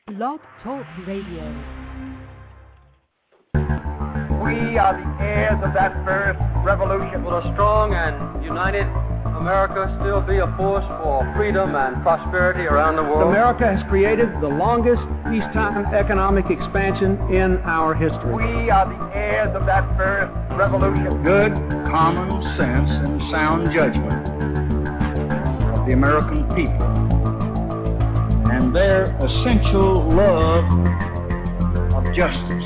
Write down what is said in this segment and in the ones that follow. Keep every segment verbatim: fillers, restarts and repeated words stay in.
Blog Talk Radio. We are the heirs of that first revolution. Will a strong and united America still be a force for freedom and prosperity around the world? America has created the longest peacetime economic expansion in our history. We are the heirs of that first revolution. Good common sense and sound judgment of the American people and their essential love of justice.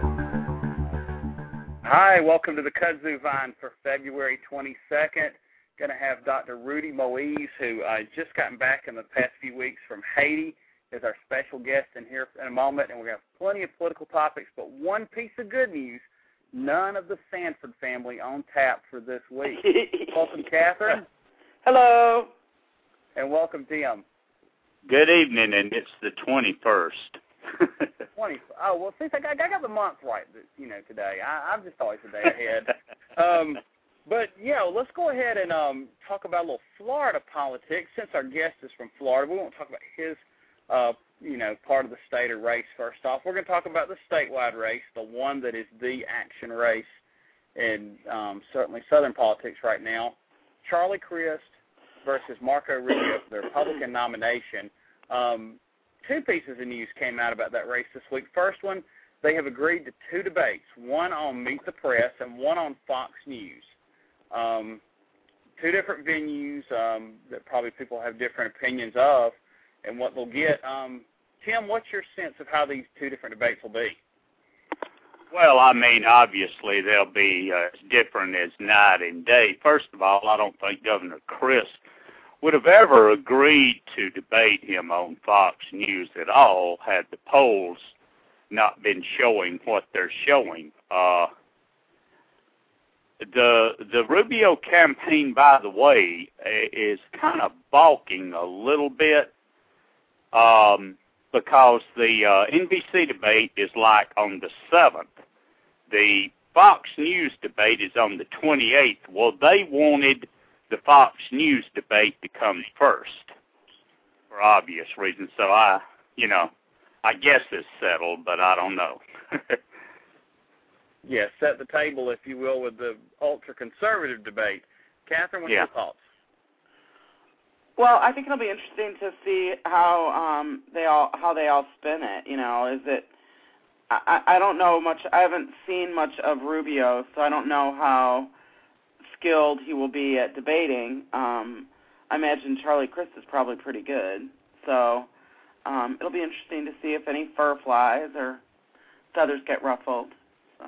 Hi, welcome to the Kudzu Vine for February twenty-second. Going to have Doctor Rudy Moise, who uh, just gotten back in the past few weeks from Haiti, as our special guest in here in a moment. And we're going to have plenty of political topics, but one piece of good news, none of the Sanford family on tap for this week. Welcome, Catherine. Hello. And welcome, Tim. Good evening, and it's the twenty-first. twenty. Oh, well, see, I got, I got the month right, you know, today. I, I'm just always a day ahead. um, but, yeah, well, let's go ahead and um, talk about a little Florida politics. Since our guest is from Florida, we won't talk about his, uh, you know, part of the state or race first off. We're going to talk about the statewide race, the one that is the action race in um, certainly Southern politics right now. Charlie Crist versus Marco Rubio for the Republican nomination. Um, two pieces of news came out about that race this week. First one, they have agreed to two debates, one on Meet the Press and one on Fox News. Um, two different venues um, that probably people have different opinions of and what they'll get. Um, Tim, what's your sense of how these two different debates will be? Well, I mean, obviously they'll be uh, as different as night and day. First of all, I don't think Governor Crist would have ever agreed to debate him on Fox News at all had the polls not been showing what they're showing. Uh, the the Rubio campaign, by the way, is kind of balking a little bit um, because the uh, N B C debate is like on the seventh. The Fox News debate is on the twenty-eighth. Well, they wanted the Fox News debate to come first for obvious reasons. So I, you know, I guess it's settled, but I don't know. Yeah, set the table, if you will, with the ultra-conservative debate. Catherine, what's yeah. your thoughts? Well, I think it'll be interesting to see how um, they all how they all spin it. You know, is it? I, I don't know much. I haven't seen much of Rubio, so I don't know how skilled he will be at debating. Um, I imagine Charlie Crist is probably pretty good. So um, it'll be interesting to see if any fur flies or feathers get ruffled. So.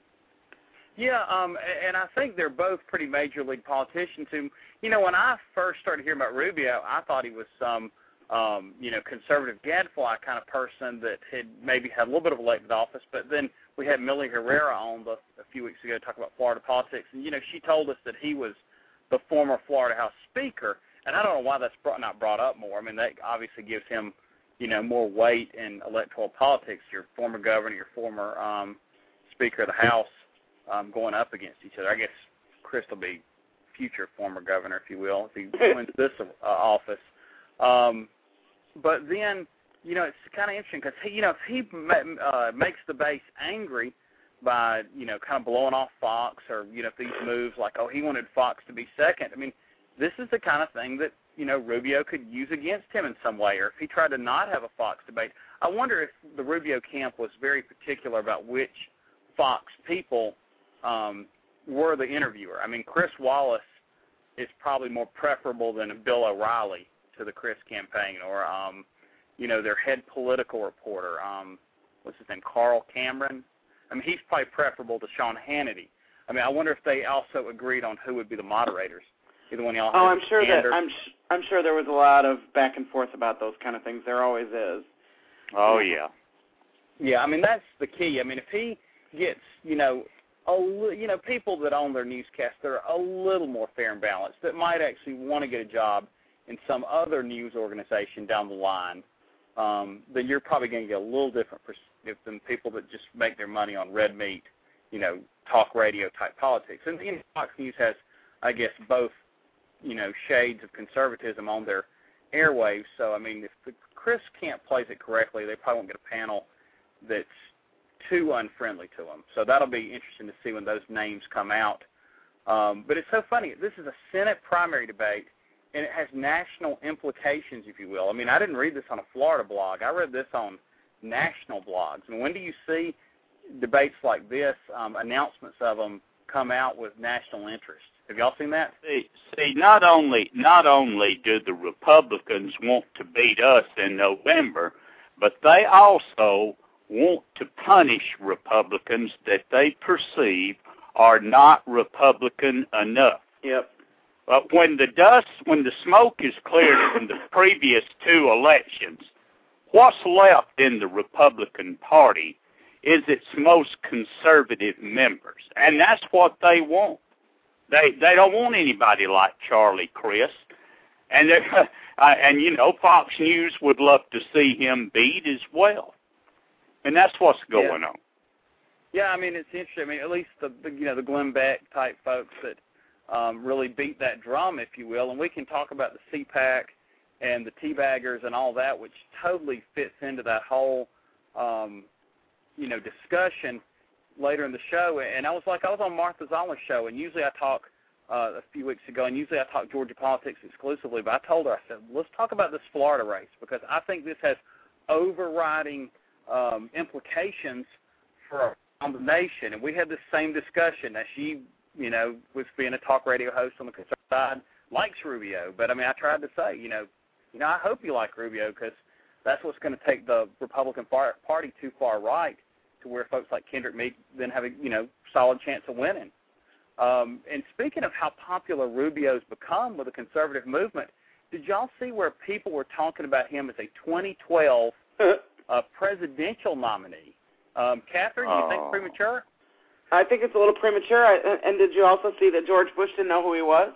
Yeah, um, and I think they're both pretty major league politicians who, you know, when I first started hearing about Rubio, I thought he was some, um, you know, conservative gadfly kind of person that had maybe had a little bit of elected office, but then we had Millie Herrera on the, a few weeks ago to talk about Florida politics, and, you know, she told us that he was the former Florida House Speaker, and I don't know why that's brought, not brought up more. I mean, that obviously gives him, you know, more weight in electoral politics, your former governor, your former um, Speaker of the House um, going up against each other. I guess Crist will be future former governor, if you will, if he wins this uh, office. Um, but then, you know, it's kind of interesting because, you know, if he uh, makes the base angry by, you know, kind of blowing off Fox or, you know, if these moves like, oh, he wanted Fox to be second, I mean, this is the kind of thing that, you know, Rubio could use against him in some way, or if he tried to not have a Fox debate. I wonder if the Rubio camp was very particular about which Fox people um, were the interviewer. I mean, Chris Wallace is probably more preferable than a Bill O'Reilly to the Crist campaign, or, um, you know, their head political reporter, um, what's his name, Carl Cameron. I mean, he's probably preferable to Sean Hannity. I mean, I wonder if they also agreed on who would be the moderators. Either one y'all. Oh, I'm sure that I'm sh- I'm sure there was a lot of back and forth about those kind of things. There always is. Oh yeah. Yeah, I mean that's the key. I mean, if he gets, you know, a li- you know, people that own their newscasts that are a little more fair and balanced, that might actually want to get a job in some other news organization down the line, um, then you're probably going to get a little different perspective than people that just make their money on red meat, you know, talk radio type politics. And you know, Fox News has, I guess, both, you know, shades of conservatism on their airwaves. So, I mean, if Chris can't place it correctly, they probably won't get a panel that's too unfriendly to them. So that'll be interesting to see when those names come out. Um, but it's so funny. This is a Senate primary debate, and it has national implications, if you will. I mean, I didn't read this on a Florida blog. I read this on national blogs. I mean, when do you see debates like this, um, announcements of them, come out with national interest? Have y'all seen that? See, see, not only not only do the Republicans want to beat us in November, but they also want to punish Republicans that they perceive are not Republican enough. Yep. But when the dust, when the smoke is cleared from the previous two elections, what's left in the Republican Party is its most conservative members, and that's what they want. They they don't want anybody like Charlie Crist, and they uh, and you know Fox News would love to see him beat as well, and that's what's going yeah. on. Yeah, I mean, it's interesting. I mean, at least the, the you know the Glenn Beck type folks that um, really beat that drum, if you will, and we can talk about the C PAC and the teabaggers and all that, which totally fits into that whole um, you know discussion later in the show. And I was like, I was on Martha Zollner's show, and usually I talk uh, a few weeks ago, and usually I talk Georgia politics exclusively. But I told her, I said, let's talk about this Florida race because I think this has overriding um, implications for on the nation, and we had the same discussion. Now, she, you know, was being a talk radio host on the conservative side, likes Rubio, but I mean, I tried to say, you know, you know, I hope you like Rubio because that's what's going to take the Republican Party too far right to where folks like Kendrick Meek then have a, you know, solid chance of winning. Um, and speaking of how popular Rubio's become with the conservative movement, did y'all see where people were talking about him as a twenty twelve uh, presidential nominee? Um, Catherine, do you think Oh. premature? I think it's a little premature. I, and did you also see that George Bush didn't know who he was?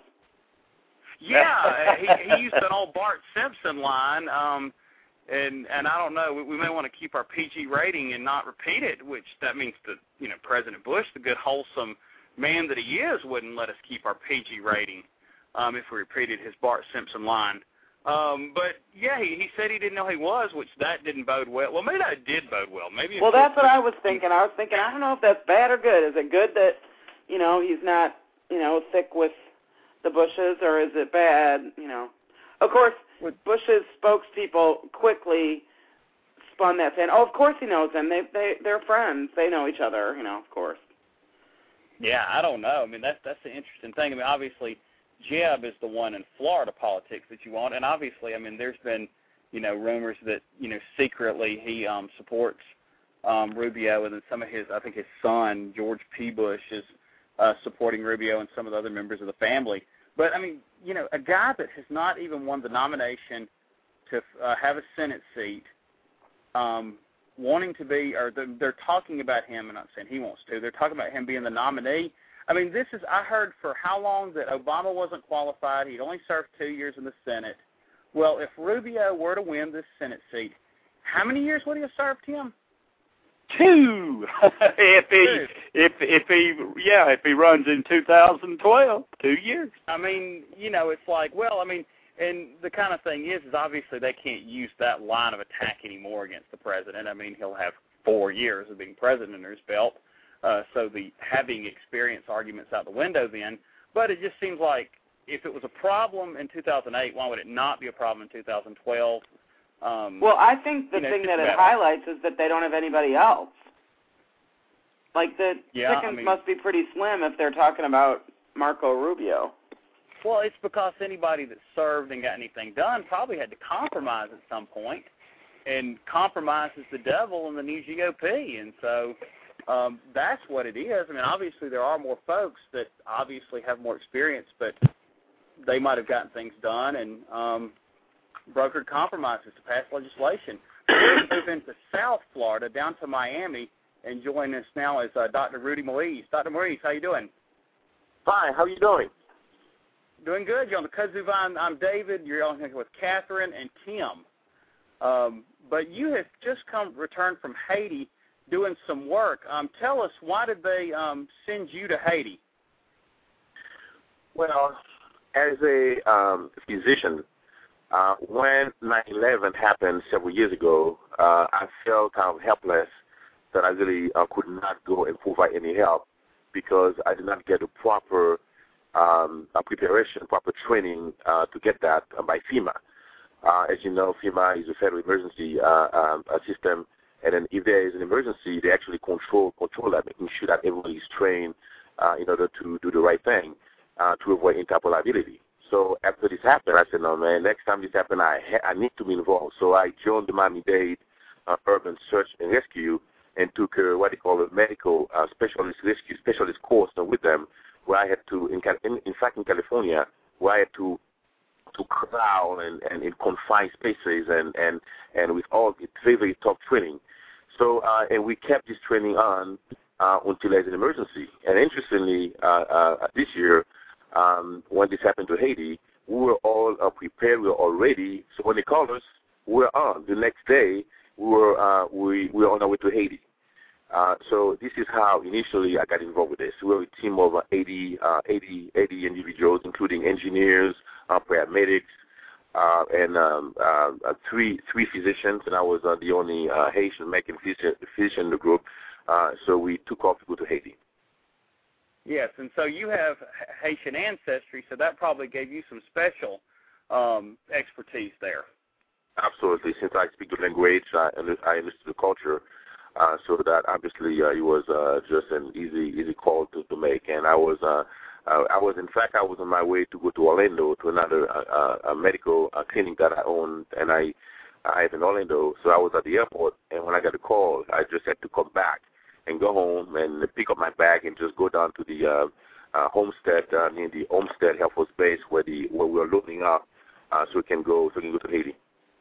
Yeah, he, he used an old Bart Simpson line, um, and and I don't know. We, we may want to keep our P G rating and not repeat it, which that means that you know President Bush, the good wholesome man that he is, wouldn't let us keep our P G rating um, if we repeated his Bart Simpson line. Um, but, yeah, he, he said he didn't know who he was, which that didn't bode well. Well, maybe that did bode well. Maybe. Well, that's what I was thinking. I was thinking, I don't know if that's bad or good. Is it good that, you know, he's not, you know, thick with the Bushes, or is it bad, you know? Of course, Bush's spokespeople quickly spun that saying, oh, of course he knows them. They, they, they're friends. They know each other, you know, of course. Yeah, I don't know. I mean, that's, that's the interesting thing. I mean, obviously, Jeb is the one in Florida politics that you want, and obviously, I mean, there's been, you know, rumors that, you know, secretly he um, supports um, Rubio, and then some of his, I think his son, George P. Bush, is uh, supporting Rubio and some of the other members of the family. But, I mean, you know, a guy that has not even won the nomination to uh, have a Senate seat, um, wanting to be, or they're, they're talking about him, and I'm not saying he wants to, they're talking about him being the nominee. I mean, this is, I heard for how long that Obama wasn't qualified. He'd only served two years in the Senate. Well, if Rubio were to win this Senate seat, how many years would he have served him? Two. if he, Two. if if he, yeah, if he runs in two thousand twelve, two years. I mean, you know, it's like, well, I mean, and the kind of thing is, is obviously they can't use that line of attack anymore against the president. I mean, he'll have four years of being president under his belt. Uh, so the having experience argument's out the window then. But it just seems like if it was a problem in two thousand eight, why would it not be a problem in two thousand twelve? Um, Well, I think the you know, thing that it about- highlights is that they don't have anybody else. Like, the Yeah, chickens I mean- must be pretty slim if they're talking about Marco Rubio. Well, it's because anybody that served and got anything done probably had to compromise at some point, and compromise is the devil in the new G O P, and so um, that's what it is. I mean, obviously there are more folks that obviously have more experience, but they might have gotten things done and um, brokered compromises to pass legislation. We're moving to South Florida, down to Miami, and joining us now is uh, Doctor Rudy Moise. Doctor Moise, how you doing? Fine. How are you doing? Doing good. You're on the Kudzu Vine. I'm David. You're on here with Catherine and Tim. Um, but you have just come returned from Haiti doing some work. Um, tell us, why did they um, send you to Haiti? Well, as a um, physician, Uh, when nine eleven happened several years ago, uh, I felt kind of helpless that I really uh, could not go and provide any help because I did not get the proper um, uh, preparation, proper training uh, to get that uh, by FEMA. Uh, as you know, FEMA is a federal emergency uh, um, uh, system, and then if there is an emergency, they actually control control that, making sure that everybody is trained uh, in order to do the right thing uh, to avoid Interpol liability. So after this happened, I said, no, man, next time this happens, I, ha- I need to be involved. So I joined the Miami-Dade uh, Urban Search and Rescue and took a, what they call a medical uh, specialist rescue specialist course uh, with them, where I had to, in, in, in fact, in California, where I had to to crowd and, and in confined spaces and, and, and with all the very, very tough training. So, uh, and we kept this training on uh, until there's an emergency. And interestingly, uh, uh, this year, um, when this happened to Haiti, we were all uh, prepared, we were all ready. So when they called us, we were on. The next day, we were, uh, we, we were on our way to Haiti. Uh, so this is how initially I got involved with this. We were a team of uh, eighty, uh, eighty, eighty individuals, including engineers, uh, paramedics, uh, and um, uh, uh, three three physicians, and I was uh, the only uh, Haitian American physician, physician in the group. Uh, so we took off to go to Haiti. Yes, and so you have Haitian ancestry, so that probably gave you some special um, expertise there. Absolutely. Since I speak the language, I, I understood the culture. Uh, so that obviously uh, it was uh, just an easy easy call to, to make, and I was uh, uh, I was in fact I was on my way to go to Orlando to another uh, uh, medical uh, clinic that I own, and I I have in Orlando. So I was at the airport, and when I got a call, I just had to come back and go home and pick up my bag and just go down to the uh, uh, homestead uh, near the Homestead Air Force Base where the where we were loading up, uh, so we can go so we can go to Haiti.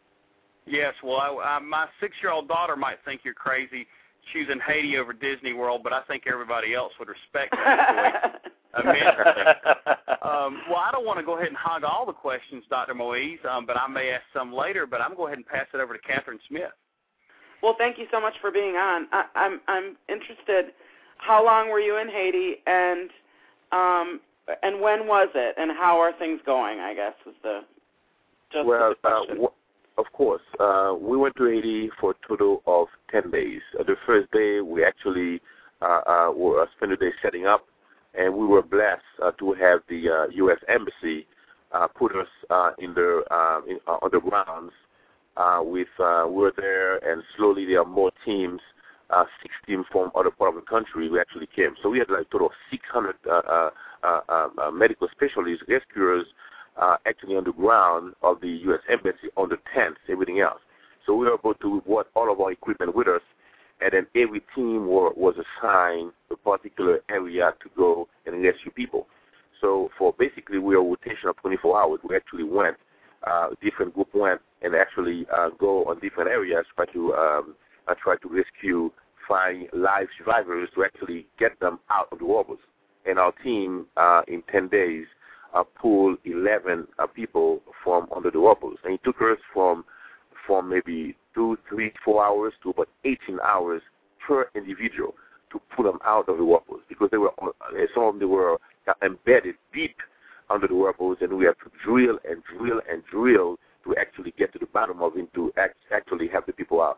Yes, well, I, I, my six-year-old daughter might think you're crazy choosing Haiti over Disney World, but I think everybody else would respect that immensely. um, well, I don't want to go ahead and hog all the questions, Doctor Moise, um, but I may ask some later, but I'm going to go ahead and pass it over to Catherine Smith. Well, thank you so much for being on. I, I'm I'm interested. How long were you in Haiti, and um, and when was it, and how are things going? I guess was the just well, the question. Uh, Of course. Uh, we went to Haiti for a total of ten days. Uh, the first day, we actually uh, uh, were, uh, spent the day setting up, and we were blessed uh, to have the uh, U S Embassy uh, put us uh, in the, uh, in, uh, on the grounds. Uh, with, uh, we were there, and slowly there are more teams, uh, six teams from other part of the country who actually came. So we had like a total of six hundred uh, uh, uh, uh, medical specialists, rescuers, Uh, actually on the ground of the U S Embassy, on the tents, everything else. So we were able to brought all of our equipment with us, and then every team were, was assigned a particular area to go and rescue people. So for basically we were a rotation of twenty-four hours. We actually went, uh, different group went and actually uh, go on different areas, try to um, uh, try to rescue, find live survivors to actually get them out of the wobbles. And our team uh, in ten days Uh, pull eleven uh, people from under the wobbles, and it took us from from maybe two, three, four hours to about eighteen hours per individual to pull them out of the wobbles, because they were some of them they were embedded deep under the wobbles, and we had to drill and drill and drill to actually get to the bottom of it to act, actually have the people out.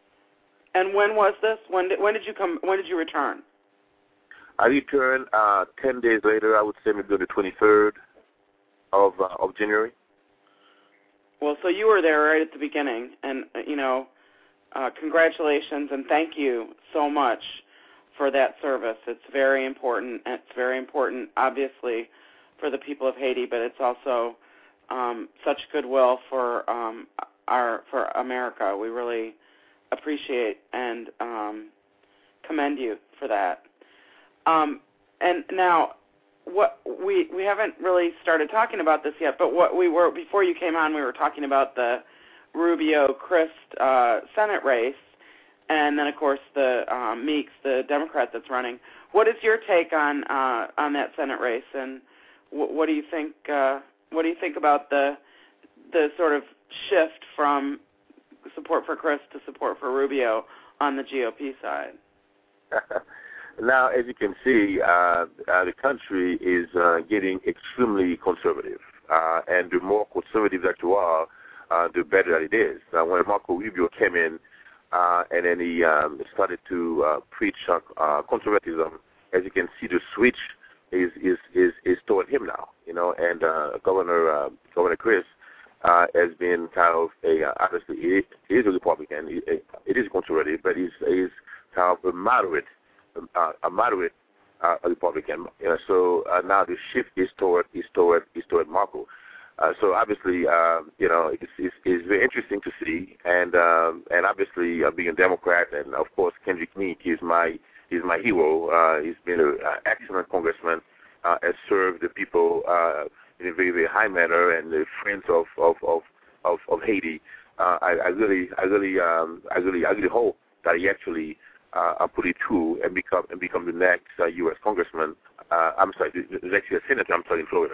And when was this? When did when did you come? When did you return? I returned uh, ten days later. I would say maybe on the twenty-third of uh, of January. Well, so you were there right at the beginning, and you know, uh, congratulations and thank you so much for that service. It's very important. It's very important, obviously, for the people of Haiti, but it's also um, such goodwill for um, our for America. We really appreciate and um, commend you for that. Um, and now, what we we haven't really started talking about this yet, but what we were before you came on, we were talking about the Rubio-Crist uh, Senate race, and then of course the um, Meeks, the Democrat that's running. What is your take on uh, on that Senate race, and w- what do you think? Uh, what do you think about the the sort of shift from support for Crist to support for Rubio on the G O P side? Now, as you can see, uh, uh, the country is uh, getting extremely conservative. uh, and the more conservative that you are, uh, the better that it is. Now, when Marco Rubio came in, uh, and then he um, started to uh, preach uh, uh, conservatism, as you can see, the switch is is is, is toward him now. You know, and uh, Governor uh, Governor Chris uh, has been kind of a uh, obviously he, he is a Republican. He, it is conservative, but he's he's kind of a moderate uh, a moderate uh, Republican. You know, so uh, now the shift is toward is toward is toward Marco. Uh, so obviously, uh, you know, it's, it's, it's very interesting to see, and um, and obviously uh, being a Democrat, and of course Kendrick Meek is my is my hero. Uh, he's been an excellent congressman, uh, has served the people uh, in a very very high manner, and the friends of of of, of, of Haiti. Uh, I, I really I really um, I really I really hope that he actually uh, put it through and become and become the next uh, U S congressman. Uh, I'm sorry, the, the next U S senator. I'm sorry, in Florida.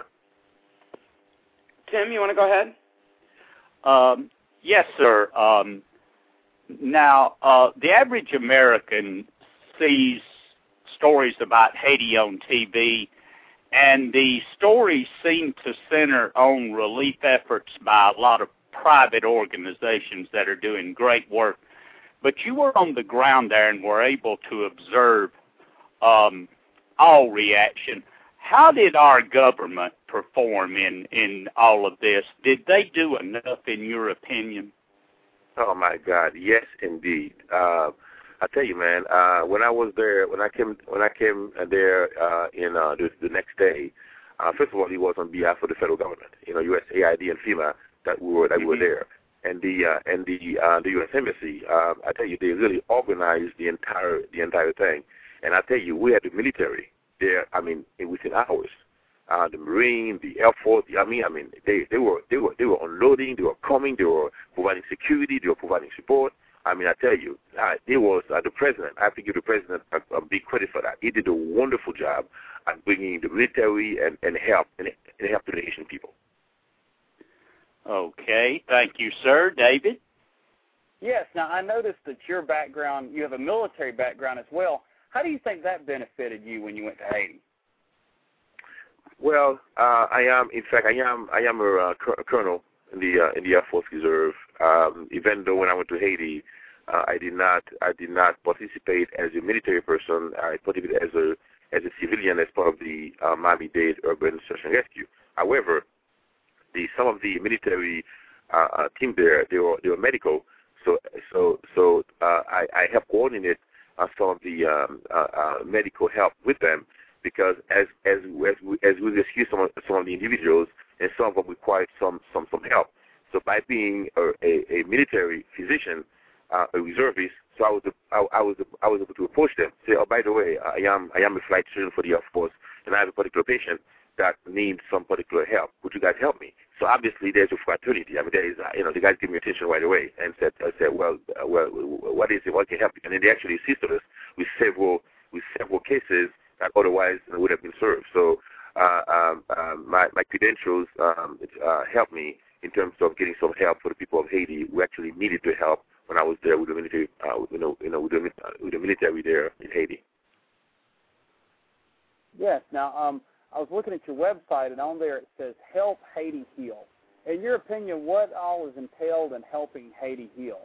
Tim, you want to go ahead? Um, yes, sir. Um, now, uh, the average American sees stories about Haiti on T V, and the stories seem to center on relief efforts by a lot of private organizations that are doing great work. But you were on the ground there and were able to observe um, all reaction. How did our government perform in, in all of this? Did they do enough, in your opinion? Oh my God, yes, indeed. Uh, I tell you, man. Uh, when I was there, when I came, when I came there uh, in uh, the, the next day, uh, first of all, it was on behalf of the federal government, you know, U S A I D and FEMA that we were that mm-hmm. we were there, and the uh, and the uh, the U S Embassy. Uh, I tell you, they really organized the entire the entire thing, and I tell you, we had the military there. I mean, within hours. Uh, the Marine, the Air Force. I mean, I mean, they, they were they were they were unloading. They were coming. They were providing security. They were providing support. I mean, I tell you, uh, it was uh, the president. I have to give the president a, a big credit for that. He did a wonderful job at bringing the military and, and help and, and help to the Haitian people. Okay, thank you, sir. David? Yes. Now I noticed that your background, you have a military background as well. How do you think that benefited you when you went to Haiti? Well, uh, I am. In fact, I am. I am a, uh, a colonel in the uh, in the Air Force Reserve. Um, even though when I went to Haiti, uh, I did not. I did not participate as a military person. I participated as a as a civilian as part of the uh, Miami-Dade Urban Search and Rescue. However, the some of the military uh, uh, team there, they were they were medical. So so so uh, I, I helped coordinate uh, some of the um, uh, uh, medical help with them. Because as as as we, as we rescue some of, some of the individuals, and some of them required some some some help. So by being a, a, a military physician, uh, a reservist, so I was I, I was I was able to approach them. Say, oh, by the way, I am I am a flight surgeon for the Air Force, and I have a particular patient that needs some particular help. Would you guys help me? So obviously there's a fraternity. I mean, there is uh, you know the guys give me attention right away and said I said well uh, well what is it? What can help you? And then they actually assisted us with several with several cases that otherwise would have been served. So uh, um, uh, my, my credentials um, uh, helped me in terms of getting some help for the people of Haiti who actually needed the help when I was there with the military, uh, you know, you know, with the, uh, with the military there in Haiti. Yes. Now, um, I was looking at your website, and on there it says "Help Haiti Heal." In your opinion, what all is entailed in helping Haiti heal?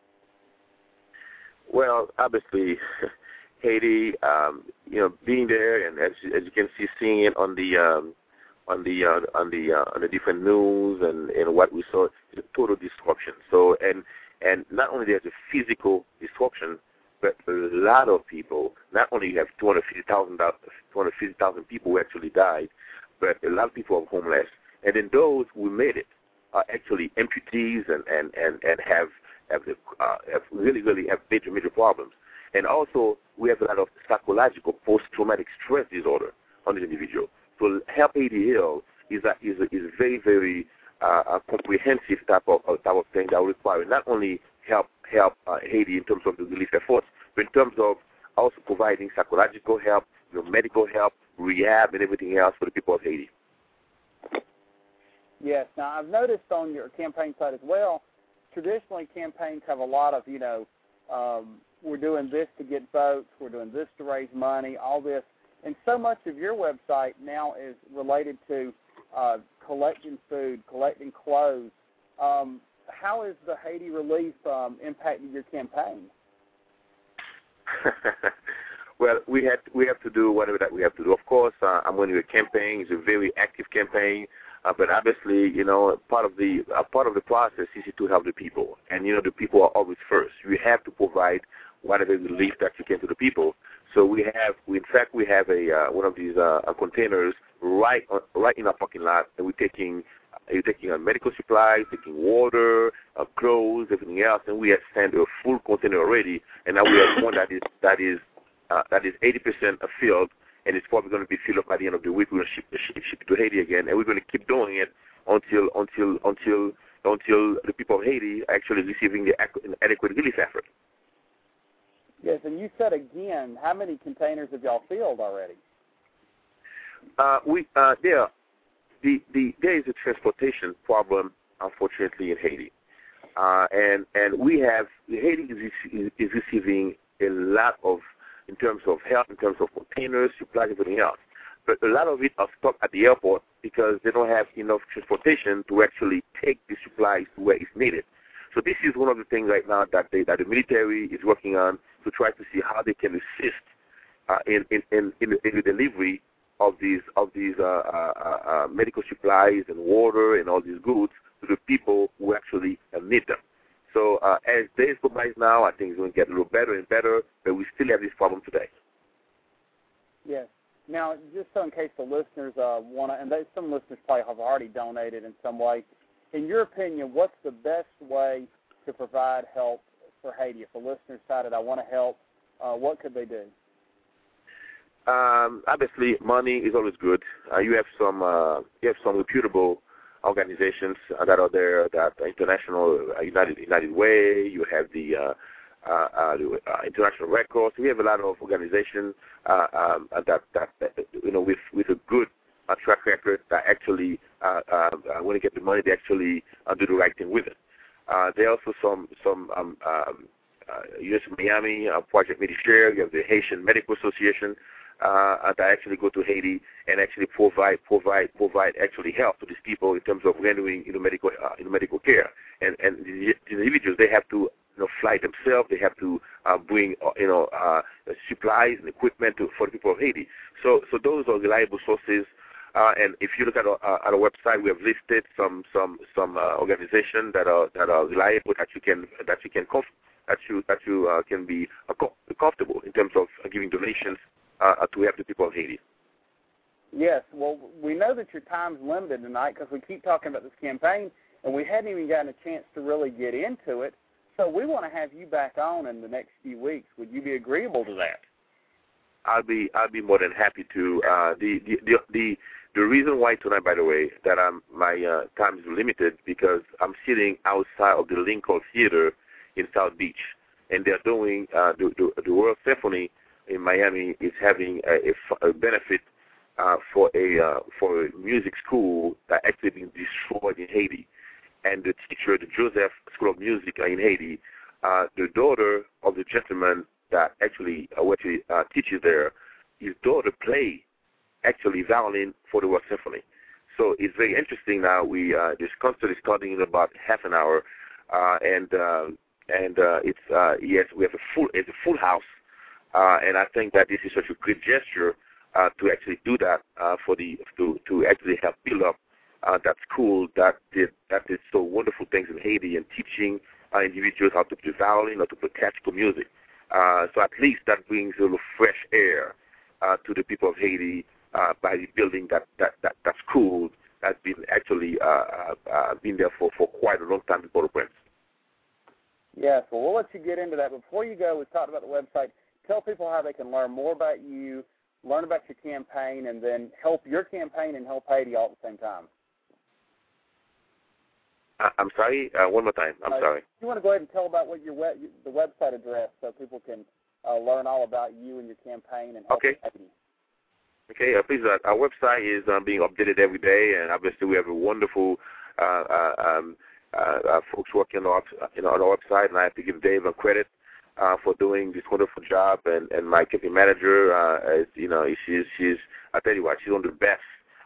Well, obviously. Haiti, um, you know, being there, and as, as you can see, seeing it on the um, on the uh, on the uh, on the different news and, and what we saw, it's a total destruction. So, and and not only there's a physical destruction, but a lot of people. Not only you have two hundred fifty thousand two hundred fifty thousand people who actually died, but a lot of people are homeless, and then those who made it are actually amputees and and and and have have, uh, have really really have major major problems. And also, we have a lot of psychological post-traumatic stress disorder on the individual. So Help Haiti Heal is a, is a, is a very, very uh, a comprehensive type of, uh, type of thing that will require not only help help uh, Haiti in terms of the relief efforts, but in terms of also providing psychological help, you know, medical help, rehab, and everything else for the people of Haiti. Yes. Now, I've noticed on your campaign site as well, traditionally campaigns have a lot of, you know, um, we're doing this to get votes, we're doing this to raise money, all this. And so much of your website now is related to uh, collecting food, collecting clothes. Um, how is the Haiti relief um, impacting your campaign? Well, we had we have to do whatever that we have to do. Of course, uh, I'm running a campaign. It's a very active campaign, uh, but obviously, you know, part of the uh, part of the process is to help the people, and you know, the people are always first. You have to provide whatever relief that you can to the people. So we have, we, in fact, we have a uh, one of these uh, containers right on, right in our parking lot, and we're taking you're taking uh, medical supplies, taking water, uh, clothes, everything else, and we have sent a full container already, and now we have one that is that is uh, that is eighty percent filled, and it's probably going to be filled up by the end of the week. We're going to ship, ship, ship it to Haiti again, and we're going to keep doing it until until until until the people of Haiti are actually receiving the adequate relief effort. Yes, and you said again, how many containers have y'all filled already? Uh, we uh, there, the, the there is a transportation problem, unfortunately, in Haiti, uh, and and we have Haiti is, is receiving a lot of, in terms of help, in terms of containers, supplies, everything else. But a lot of it are stuck at the airport because they don't have enough transportation to actually take the supplies to where it's needed. So this is one of the things right now that they, that the military is working on to try to see how they can assist uh, in, in, in, in, the, in the delivery of these of these uh, uh, uh, medical supplies and water and all these goods to the people who actually uh, need them. So uh, as days go by now, I think it's going to get a little better and better, but we still have this problem today. Yes. Now, just so in case the listeners uh, want to, and they, some listeners probably have already donated in some way, in your opinion, what's the best way to provide help for Haiti? If the listener decided, I want to help, uh, what could they do? Um, obviously, money is always good. Uh, you have some uh, you have some reputable organizations uh, that are there, that uh, international uh, United United Way. You have the uh, uh, uh, the, uh, International Red Cross. We have a lot of organizations uh, um, that, that that you know with with a good uh, track record that actually uh, uh, when they get the money, they actually uh, do the right thing with it. Uh, there are also some some um, um, uh, U S Miami uh, Project Medishare. You have the Haitian Medical Association. Uh, that actually go to Haiti and actually provide provide provide actually help to these people in terms of rendering you know medical uh, you know, medical care. And and the, the individuals, they have to you know fly themselves. They have to uh, bring uh, you know uh, supplies and equipment to, for the people of Haiti. So so those are reliable sources. Uh, and if you look at our, uh, at our website, we have listed some some some uh, organizations that are that are reliable, that you can that you can comf- that you that you uh, can be uh, co- comfortable in terms of uh, giving donations. Uh, to help the people of Haiti. Yes. Well, we know that your time's limited tonight because we keep talking about this campaign, and we hadn't even gotten a chance to really get into it. So we want to have you back on in the next few weeks. Would you be agreeable to that? I'll be I'll be more than happy to. Uh, the, the the the the reason why tonight, by the way, that I'm my uh, time is limited because I'm sitting outside of the Lincoln Theater in South Beach, and they're doing uh, the, the the World Symphony in Miami is having a, a, a benefit uh, for a uh, for a music school that actually being destroyed in Haiti, and the teacher, the Joseph School of Music in Haiti, uh, the daughter of the gentleman that actually uh, actually uh, teaches there, his daughter play actually violin for the World Symphony. So it's very interesting. Now we uh, this concert is starting in about half an hour, uh, and uh, and uh, it's uh, yes we have a full it's a full house. Uh, and I think that this is such a good gesture uh, to actually do that uh, for the to to actually help build up uh, that school that did that did so wonderful things in Haiti and teaching uh, individuals how to play violin or to play classical music. Uh, so at least that brings a little fresh air uh, to the people of Haiti uh, by building that that, that, that school that's been actually uh, uh, been there for, for quite a long time in Port-au-Prince. Yes. Well, we'll let you get into that. Before you go, we talked about the website. Tell people how they can learn more about you, learn about your campaign, and then help your campaign and help Haiti all at the same time. I'm sorry. Uh, one more time. I'm uh, sorry. You want to go ahead and tell about what your web, the website address so people can uh, learn all about you and your campaign and help okay. Haiti. Okay. Uh, please. Uh, our website is um, being updated every day, and obviously we have a wonderful uh, uh, um, uh, uh, folks working on our, you know, on our website, and I have to give Dave a credit. Uh, for doing this wonderful job, and, and my campaign manager, uh, is, you know, she's she's I tell you what, she's one of the best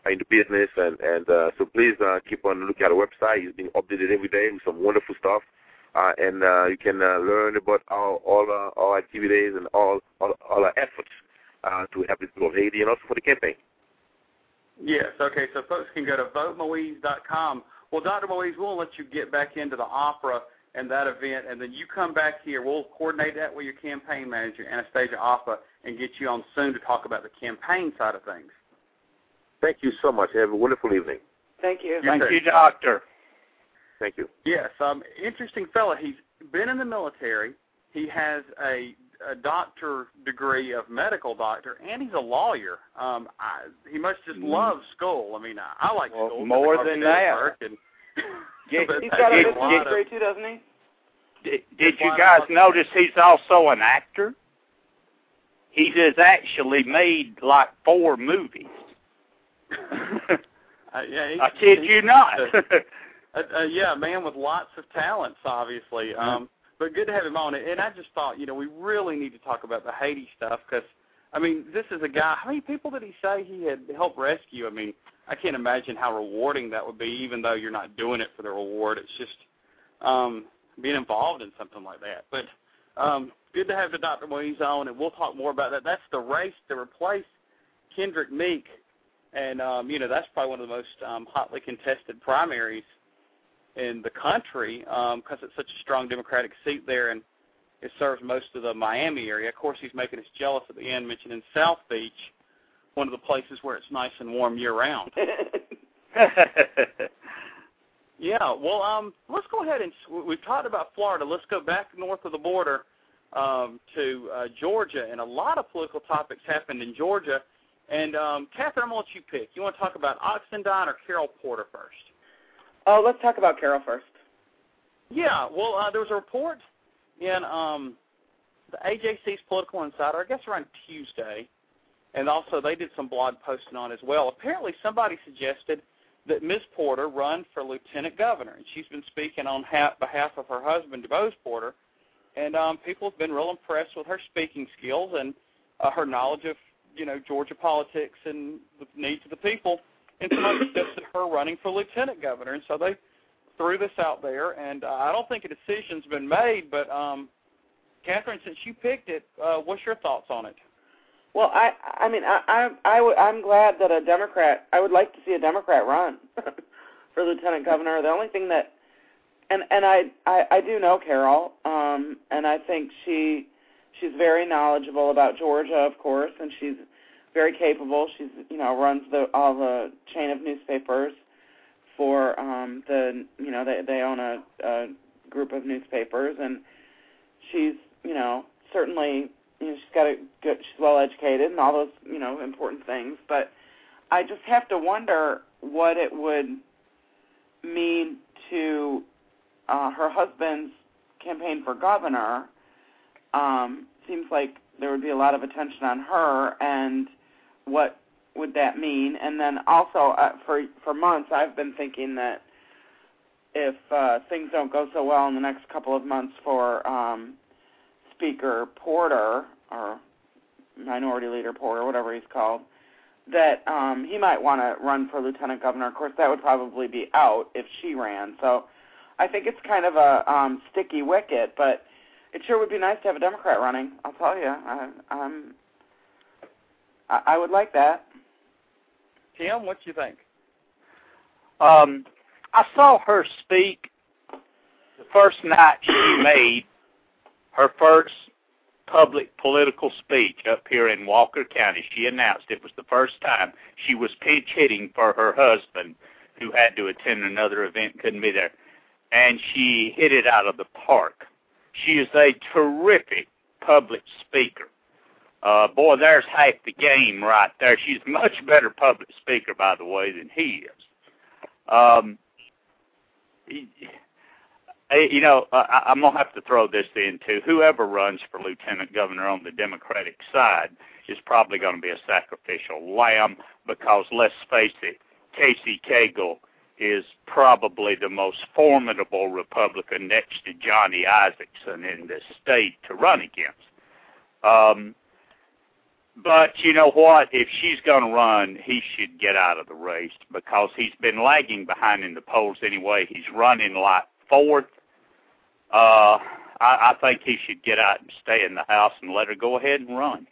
in the business, and and uh, so please uh, keep on looking at our website. It's being updated every day with some wonderful stuff, uh, and uh, you can uh, learn about our, all uh, our activities and all all, all our efforts uh, to help the people of Haiti and also for the campaign. Yes. Okay. So folks can go to vote moise dot com. Well, Doctor Moise, we'll let you get back into the opera and that event, and then you come back here. We'll coordinate that with your campaign manager, Anastasia Oppa, and get you on soon to talk about the campaign side of things. Thank you so much. Have a wonderful evening. Thank you. Thank you, Doctor. Thank you. Yes, um, interesting fella. He's been in the military. He has a, a doctor degree of medical doctor, and he's a lawyer. Um, I, he must just mm. love school. I mean, I, I like well, school. More than that. And, He's got a business degree too, doesn't he? Did, did you guys notice he's also an actor? He has actually made like four movies. uh, yeah, I kid you not. uh, uh, yeah, a man with lots of talents, obviously. Um, but good to have him on. And I just thought, you know, we really need to talk about the Haiti stuff because, I mean, this is a guy. How many people did he say he had helped rescue? I mean, I can't imagine how rewarding that would be, even though you're not doing it for the reward. It's just um, being involved in something like that. But um, good to have the Doctor Moise on, and we'll talk more about that. That's the race to replace Kendrick Meek, and, um, you know, that's probably one of the most um, hotly contested primaries in the country because um, it's such a strong Democratic seat there, and it serves most of the Miami area. Of course, he's making us jealous at the end, mentioning South Beach, one of the places where it's nice and warm year-round. Yeah, well, um, let's go ahead and we've talked about Florida. Let's go back north of the border um, to uh, Georgia, and a lot of political topics happened in Georgia. And, um, Catherine, I'm going to let you pick. You want to talk about Oxendine or Carol Porter first? Oh, let's talk about Carol first. Yeah, well, uh, there was a report in um, the A J C's Political Insider, I guess around Tuesday, and also they did some blog posting on as well. Apparently somebody suggested that Miz Porter run for lieutenant governor, and she's been speaking on ha- behalf of her husband, DeBose Porter, and um, people have been real impressed with her speaking skills and uh, her knowledge of, you know, Georgia politics and the needs of the people, and somebody suggested her running for lieutenant governor, and so they threw this out there, and uh, I don't think a decision's been made, but um, Catherine, since you picked it, uh, what's your thoughts on it? Well, I, I mean, I, I, I w- I'm glad that a Democrat, I would like to see a Democrat run for lieutenant governor. The only thing that, and and I, I, I do know Carol, um, and I think she, she's very knowledgeable about Georgia, of course, and she's very capable. She's, you know, runs the all the chain of newspapers for um, the, you know, they they own a, a group of newspapers, and she's, you know, certainly. You know, she's got a good, she's well educated and all those, you know, important things. But I just have to wonder what it would mean to uh, her husband's campaign for governor. Um, seems like there would be a lot of attention on her, and what would that mean? And then also, uh, for for months, I've been thinking that if uh, things don't go so well in the next couple of months for um, Speaker Porter, or Minority Leader Porter, whatever he's called, that um, he might want to run for lieutenant governor. Of course, that would probably be out if she ran. So I think it's kind of a um, sticky wicket, but it sure would be nice to have a Democrat running. I'll tell you, I, I'm, I, I would like that. Tim, what do you think? Um, I saw her speak the first night she made her first public political speech up here in Walker County. She announced it was the first time she was pinch hitting for her husband, who had to attend another event, couldn't be there. And she hit it out of the park. She is a terrific public speaker. Uh, boy, there's half the game right there. She's a much better public speaker, by the way, than he is. Um, he, You know, I, I'm going to have to throw this in, too. Whoever runs for lieutenant governor on the Democratic side is probably going to be a sacrificial lamb because, let's face it, Casey Cagle is probably the most formidable Republican next to Johnny Isakson in the state to run against. Um, but you know what? If she's going to run, he should get out of the race because he's been lagging behind in the polls anyway. He's running like fourth. Uh, I, I think he should get out and stay in the House and let her go ahead and run.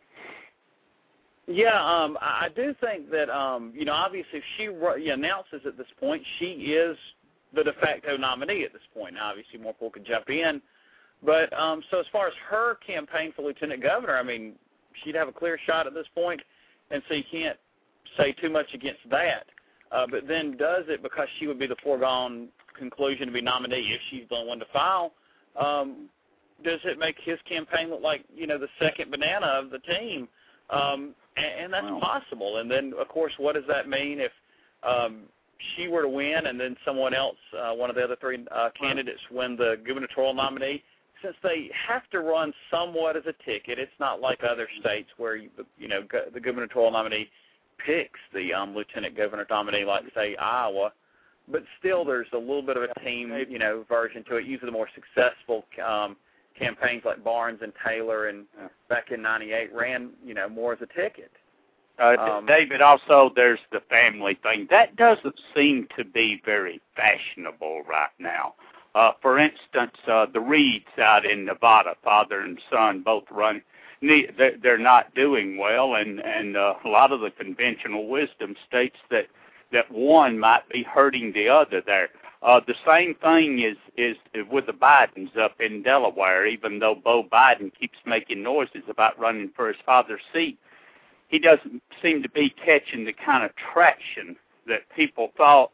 Yeah, um, I do think that, um, you know, obviously if she you know, announces at this point, she is the de facto nominee at this point. Now, obviously more people could jump in. But um, so as far as her campaign for lieutenant governor, I mean, she'd have a clear shot at this point, and so you can't say too much against that. Uh, but then does it because she would be the foregone conclusion to be nominee if she's the only one to file, um, does it make his campaign look like, you know, the second banana of the team? Um, and, and that's wow. possible. And then, of course, what does that mean if um, she were to win and then someone else, uh, one of the other three uh, candidates, win the gubernatorial nominee? Since they have to run somewhat as a ticket, it's not like other states where, you, you know, go, the gubernatorial nominee picks the um, lieutenant governor nominee, like, say, Iowa. But still there's a little bit of a team, you know, version to it. Usually the more successful um, campaigns like Barnes and Taylor and yeah. back in ninety-eight ran, you know, more as a ticket. Uh, um, David, also there's the family thing. That doesn't seem to be very fashionable right now. Uh, for instance, uh, the Reeds out in Nevada, father and son, both run. They're not doing well, and, and uh, a lot of the conventional wisdom states that, that one might be hurting the other there. Uh, the same thing is, is with the Bidens up in Delaware, even though Beau Biden keeps making noises about running for his father's seat. He doesn't seem to be catching the kind of traction that people thought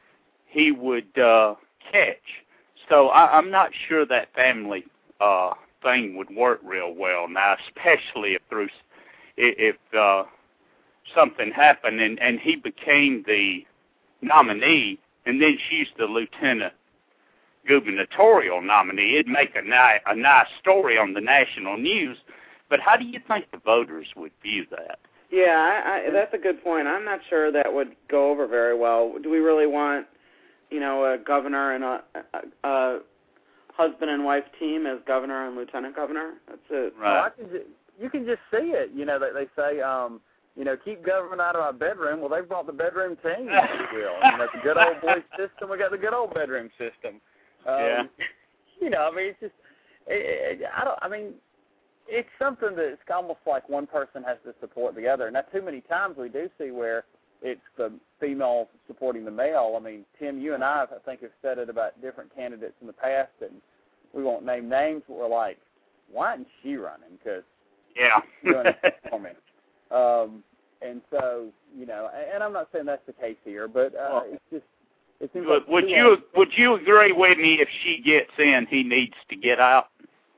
he would uh, catch. So I, I'm not sure that family uh, thing would work real well now, especially if Bruce, if uh, something happened and, and he became the nominee, and then she's the lieutenant gubernatorial nominee. It'd make a, ni- a nice story on the national news. But how do you think the voters would view that? Yeah, I, I, that's a good point. I'm not sure that would go over very well. Do we really want, you know, a governor and a, a, a husband and wife team as governor and lieutenant governor? That's it. Right. Well, I can just, you can just see it. You know, they, they say, um, you know, keep government out of our bedroom. Well, they've brought the bedroom team, if you will. You know, the good old boy system. We got the good old bedroom system. Um, yeah. You know, I mean, it's just, it, it, I don't. I mean, it's something that it's almost like one person has to support the other. Now, too many times we do see where it's the female supporting the male. I mean, Tim, you and I, I think, have said it about different candidates in the past, and we won't name names, but we're like, why isn't she running? Because yeah, she's doing it for me. Um, and so, you know, and I'm not saying that's the case here, but uh, well, it's just, it seems would, like would you long. would you agree with me if she gets in, he needs to get out?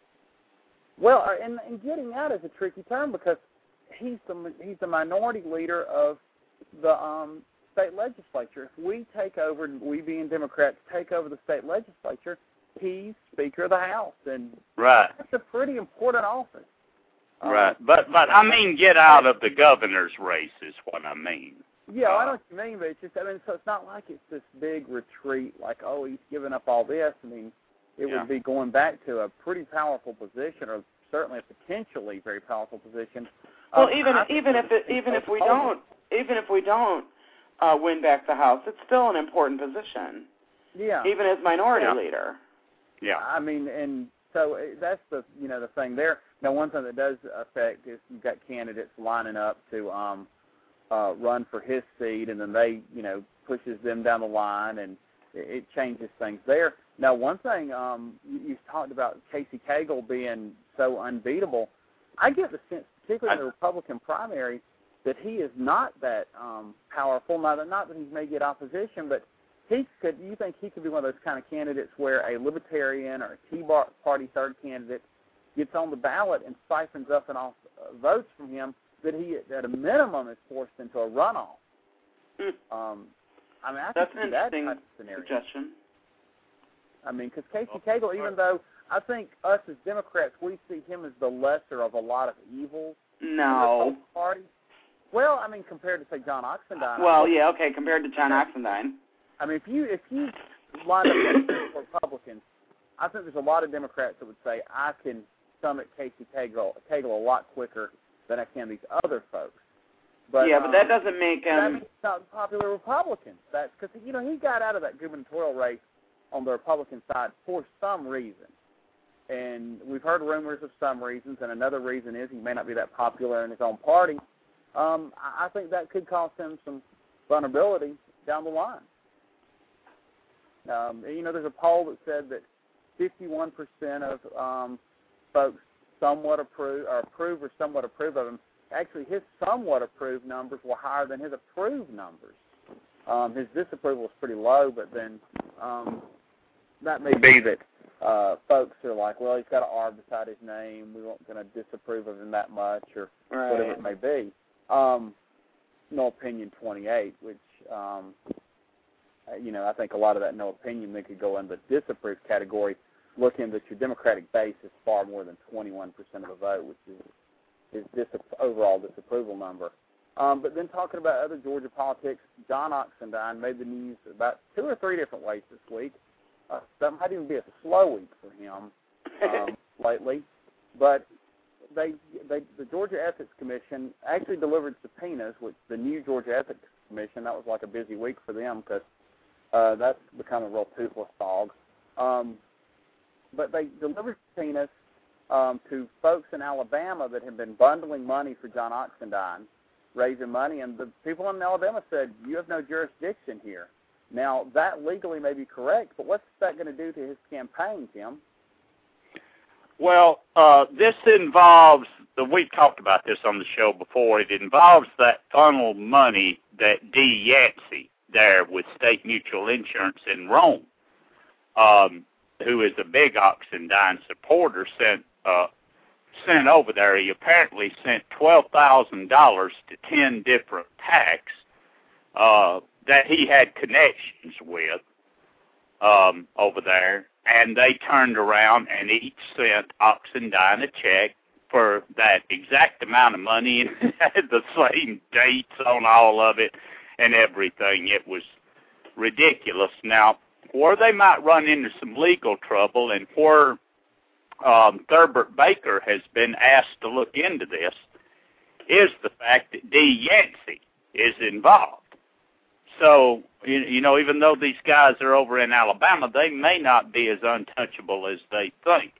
Well, and, and getting out is a tricky term because he's the he's the minority leader of the um, state legislature. If we take over, we being Democrats take over the state legislature, he's Speaker of the House, and right. that's a pretty important office. Right, um, but but I mean, get out of the governor's race is what I mean. Yeah, uh, I know what you mean, but it's just I mean, so it's not like it's this big retreat, like oh, he's giving up all this. I mean, it yeah. would be going back to a pretty powerful position, or certainly a potentially very powerful position. Well, um, even even if it, even if we don't even if we don't uh, win back the House, it's still an important position. Yeah. Even as minority yeah. leader. Yeah. I mean, and so that's the you know the thing there. Now, one thing that does affect is you've got candidates lining up to um, uh, run for his seat, and then they you know pushes them down the line, and it, it changes things there. Now, one thing um, you, you talked about Casey Cagle being so unbeatable. I get the sense, particularly in the Republican primary, that he is not that um, powerful. Now, that not that he may get opposition, but he could. You think he could be one of those kind of candidates where a Libertarian or a Tea Party third candidate gets on the ballot and siphons up enough uh, votes from him that he, at a minimum, is forced into a runoff. Mm. Um, I mean, I That's can an see that interesting type of scenario. suggestion. I mean, because Casey Cagle, even though I think us as Democrats, we see him as the lesser of a lot of evils no. in the party. Well, I mean, compared to, say, John Oxendine. Well, yeah, okay, compared to John Oxendine. I mean, if you if you line up against Republicans, I think there's a lot of Democrats that would say, I can stomach Casey Cagle, Cagle a lot quicker than I can these other folks. But, yeah, um, but that doesn't make him. That makes him not popular Republican. That's because you know he got out of that gubernatorial race on the Republican side for some reason, and we've heard rumors of some reasons, and another reason is he may not be that popular in his own party. Um, I think that could cause him some vulnerability down the line. Um, you know, there's a poll that said that fifty-one percent of um, folks somewhat approve or approve or somewhat approve of him. Actually, his somewhat approved numbers were higher than his approved numbers. Um, his disapproval is pretty low, but then um, that may be that uh, folks are like, well, he's got an R beside his name. We weren't going to disapprove of him that much, or right. whatever it may be. Um, no opinion twenty-eight, which um, you know, I think a lot of that no opinion then could go in the disapproved category, looking that your Democratic base is far more than twenty-one percent of the vote, which is his dis- overall disapproval number. Um, but then talking about other Georgia politics, John Oxendine made the news about two or three different ways this week. Uh, that might even be a slow week for him um, lately. But they, they, the Georgia Ethics Commission actually delivered subpoenas, which the new Georgia Ethics Commission, that was like a busy week for them because uh, that's become a real toothless dog. Um, but they delivered subpoenas Um, to folks in Alabama that have been bundling money for John Oxendine, raising money, and the people in Alabama said, you have no jurisdiction here. Now, that legally may be correct, but what's that going to do to his campaign, Tim? Well, uh, this involves, we've talked about this on the show before, it involves that funnel money that Dee Yancey there with State Mutual Insurance in Rome, um, who is a big Oxendine supporter, sent Uh, sent over there. He apparently sent twelve thousand dollars to ten different PACs uh, that he had connections with um, over there, and they turned around and each sent Oxendine a check for that exact amount of money and had the same dates on all of it and everything. It was ridiculous. Now, where they might run into some legal trouble and where Um, Thurbert Baker has been asked to look into this, is the fact that Dee Yancey is involved. So, you, you know, even though these guys are over in Alabama, they may not be as untouchable as they think.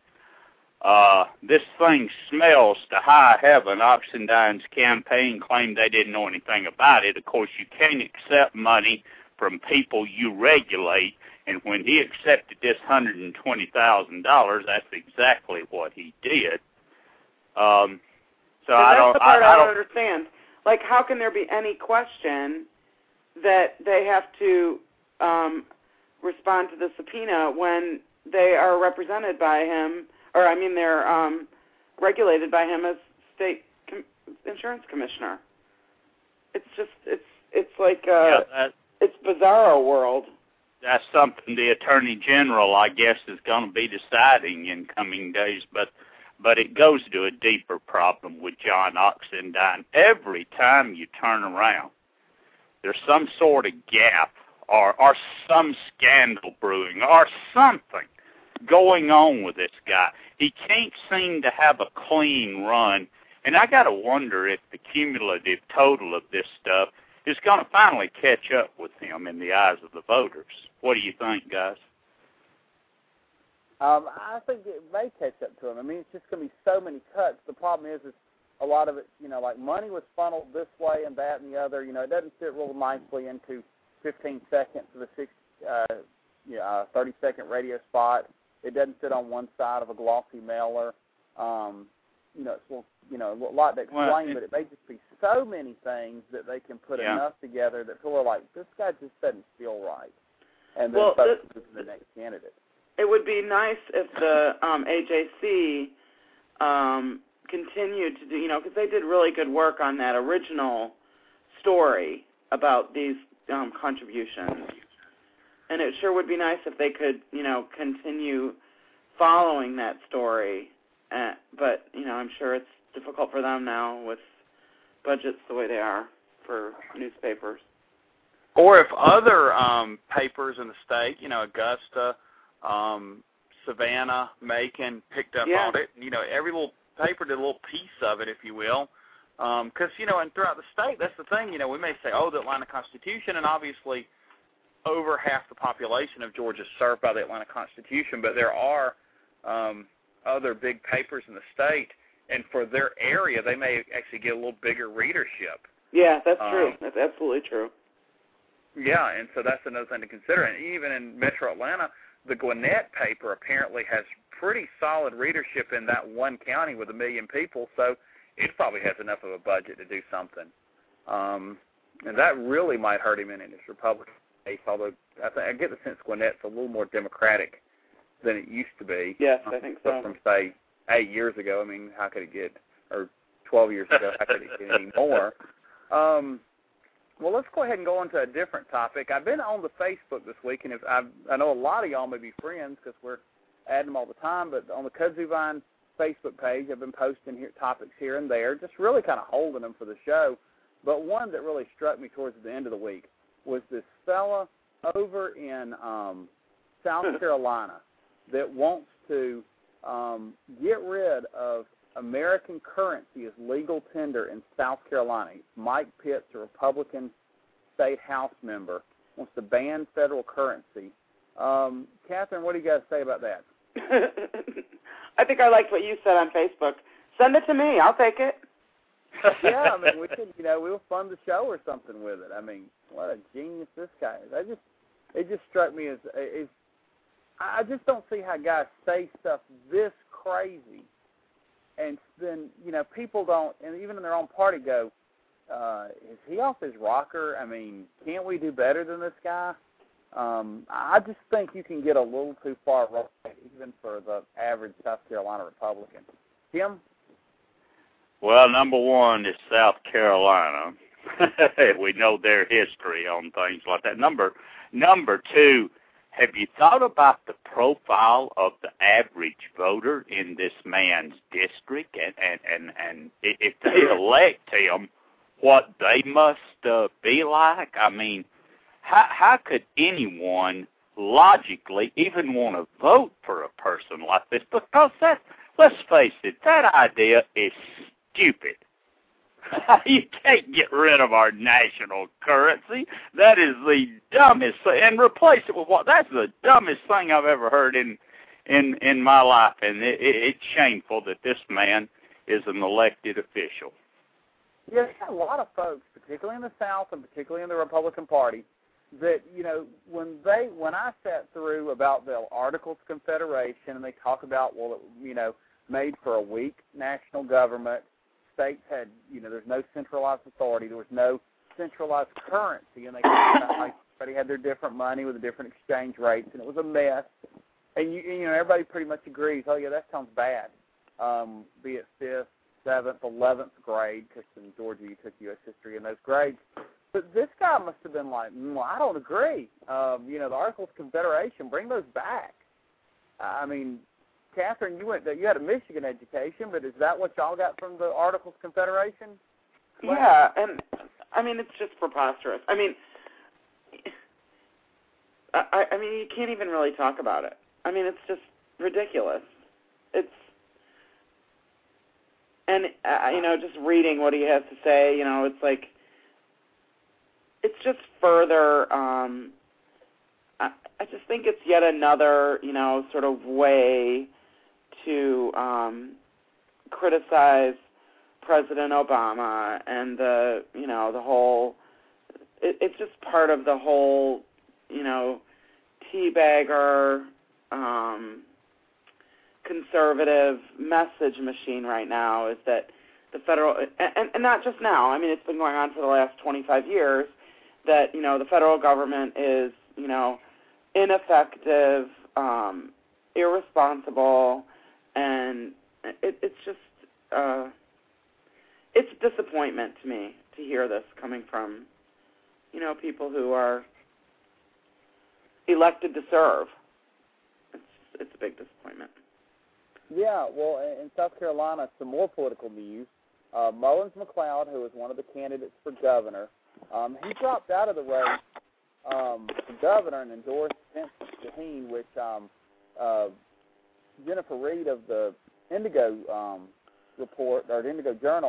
Uh, this thing smells to high heaven. Oxendine's campaign claimed they didn't know anything about it. Of course, you can't accept money from people you regulate. And when he accepted this one hundred twenty thousand dollars, that's exactly what he did. Um, so and I that's don't. the part I, I, I don't don't understand. Like, how can there be any question that they have to um, respond to the subpoena when they are represented by him, or I mean, they're um, regulated by him as state com- insurance commissioner? It's just, it's, it's like a, yeah, that, it's bizarro world. That's something the Attorney General, I guess, is going to be deciding in coming days. But but it goes to a deeper problem with John Oxendine. Every time you turn around, there's some sort of gap or, or some scandal brewing or something going on with this guy. He can't seem to have a clean run. And I got to wonder if the cumulative total of this stuff is going to finally catch up with him in the eyes of the voters. What do you think, guys? Um, I think it may catch up to him. I mean, it's just going to be so many cuts. The problem is, is a lot of it, you know, like money was funneled this way and that and the other. You know, it doesn't fit real nicely into fifteen seconds of a six, uh, you know, thirty-second radio spot. It doesn't sit on one side of a glossy mailer. Um, you know, it's a little, you know, a lot to explain, well, it, but it may just be so many things that they can put yeah. enough together that people are like, this guy just doesn't feel right. And then well, focus on the next candidate. It would be nice if the um, A J C um, continued to do, you know, because they did really good work on that original story about these um, contributions. And it sure would be nice if they could, you know, continue following that story. Uh, but, you know, I'm sure it's difficult for them now with budgets the way they are for newspapers. Or if other um, papers in the state, you know, Augusta, um, Savannah, Macon, picked up yeah. on it. You know, every little paper did a little piece of it, if you will. Because, um, you know, and throughout the state, that's the thing, you know, we may say, oh, the Atlanta Constitution, and obviously over half the population of Georgia is served by the Atlanta Constitution, but there are um, other big papers in the state, and for their area, they may actually get a little bigger readership. Yeah, that's um, true. That's absolutely true. Yeah, and so that's another thing to consider. And even in Metro Atlanta, the Gwinnett paper apparently has pretty solid readership in that one county with a million people, so it probably has enough of a budget to do something. Um, and that really might hurt him in his Republican case, although I, think, I get the sense Gwinnett's a little more Democratic than it used to be. Yes, I think so. From, say, eight years ago. I mean, how could it get, or twelve years ago, how could it get any more? Um, well, let's go ahead and go on to a different topic. I've been on the Facebook this week, and if I've, I know a lot of y'all may be friends because we're adding them all the time, but on the Kudzu Vine Facebook page, I've been posting here topics here and there, just really kind of holding them for the show. But one that really struck me towards the end of the week was this fella over in um, South Carolina that wants to um, get rid of American currency as legal tender in South Carolina. Mike Pitts, a Republican state House member, wants to ban federal currency. Um, Catherine, what do you guys say about that? I think I liked what you said on Facebook. Send it to me. I'll take it. Yeah, I mean, we could, you know, we'll fund the show or something with it. I mean, what a genius this guy is. I just, it just struck me as, as I just don't see how guys say stuff this crazy, and then, you know, people don't, and even in their own party go, uh, is he off his rocker? I mean, can't we do better than this guy? Um, I just think you can get a little too far right, even for the average South Carolina Republican. Tim? Well, number one is South Carolina. We know their history on things like that. Number number two, have you thought about the profile of the average voter in this man's district, and, and, and, and if they elect him, what they must uh, be like? I mean, how, how could anyone logically even want to vote for a person like this? Because that, let's face it, that idea is stupid. You can't get rid of our national currency. That is the dumbest thing, and replace it with what? That's the dumbest thing I've ever heard in in in my life, and it, it, it's shameful that this man is an elected official. Yeah, there's a lot of folks, particularly in the South and particularly in the Republican Party, that, you know, when they when I sat through about the Articles of Confederation, and they talk about, well, it, you know, made for a weak national government. States had, you know, there's no centralized authority. There was no centralized currency, and they talked about like everybody had their different money with the different exchange rates, and it was a mess. And you, you know, everybody pretty much agrees. Oh yeah, that sounds bad. Um, be it fifth, seventh, eleventh grade, because in Georgia you took U S history in those grades. But this guy must have been like, well, I don't agree. Um, you know, the Articles of Confederation, bring those back. I mean. Catherine, you went. You had a Michigan education, but is that what y'all got from the Articles of Confederation? Yeah, and I mean it's just preposterous. I mean, I, I mean you can't even really talk about it. I mean it's just ridiculous. It's and uh, you know just reading what he has to say, you know, it's like it's just further. Um, I, I just think it's yet another, you know, sort of way to um, criticize President Obama and the, you know, the whole, it, it's just part of the whole, you know, teabagger, um, conservative message machine right now is that the federal, and, and not just now, I mean, it's been going on for the last twenty-five years, that, you know, the federal government is, you know, ineffective, um, irresponsible, and it, it's just, uh, it's disappointment to me to hear this coming from, you know, people who are elected to serve. It's, it's a big disappointment. Yeah, well, in South Carolina, some more political news. Uh, Mullins McLeod, who was one of the candidates for governor, um, he dropped out of the race um, for governor and endorsed Pence Shaheen, which um, uh, Jennifer Reed of the Indigo um, report or the Indigo Journal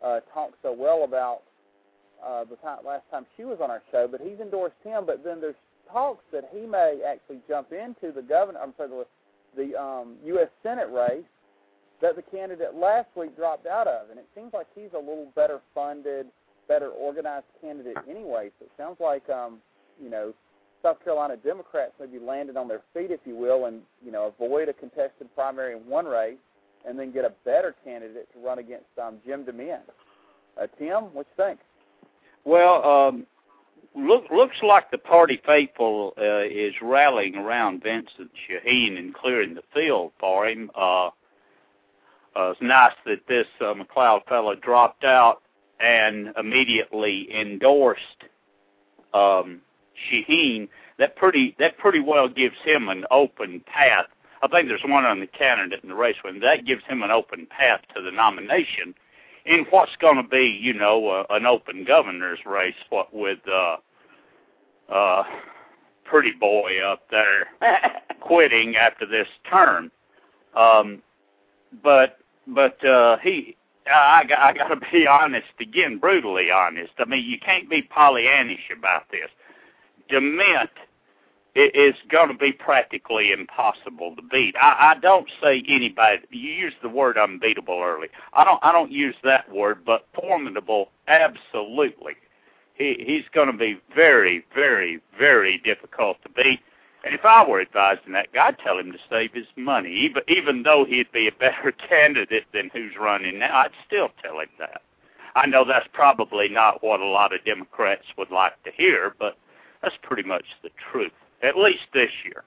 uh, talked so well about uh, the time, last time she was on our show, but he's endorsed him. But then there's talks that he may actually jump into the governor. I'm sorry, the, the um, U S Senate race that the candidate last week dropped out of, and it seems like he's a little better funded, better organized candidate anyway. So it sounds like um, you know, South Carolina Democrats may be landed on their feet, if you will, and you know, avoid a contested primary in one race, and then get a better candidate to run against um, Jim DeMint. Uh, Tim, what you think? Well, um, look, looks like the party faithful uh, is rallying around Vincent Shaheen and clearing the field for him. Uh, uh, it's nice that this uh, McLeod fellow dropped out and immediately endorsed um, Shaheen. That pretty that pretty well gives him an open path. I think there's one other candidate in the race with him. That gives him an open path to the nomination in what's going to be, you know, uh, an open governor's race. What with uh, uh, pretty boy up there quitting after this term, um, but but uh, he. I, I got to be honest again, brutally honest. I mean, you can't be Pollyannish about this. DeMint is going to be practically impossible to beat. I, I don't say anybody. You used the word unbeatable early. I don't. I don't use that word, but formidable, absolutely. He, he's going to be very, very, very difficult to beat. And if I were advising that guy, I'd tell him to save his money. Even, even though he'd be a better candidate than who's running now, I'd still tell him that. I know that's probably not what a lot of Democrats would like to hear, but that's pretty much the truth, at least this year.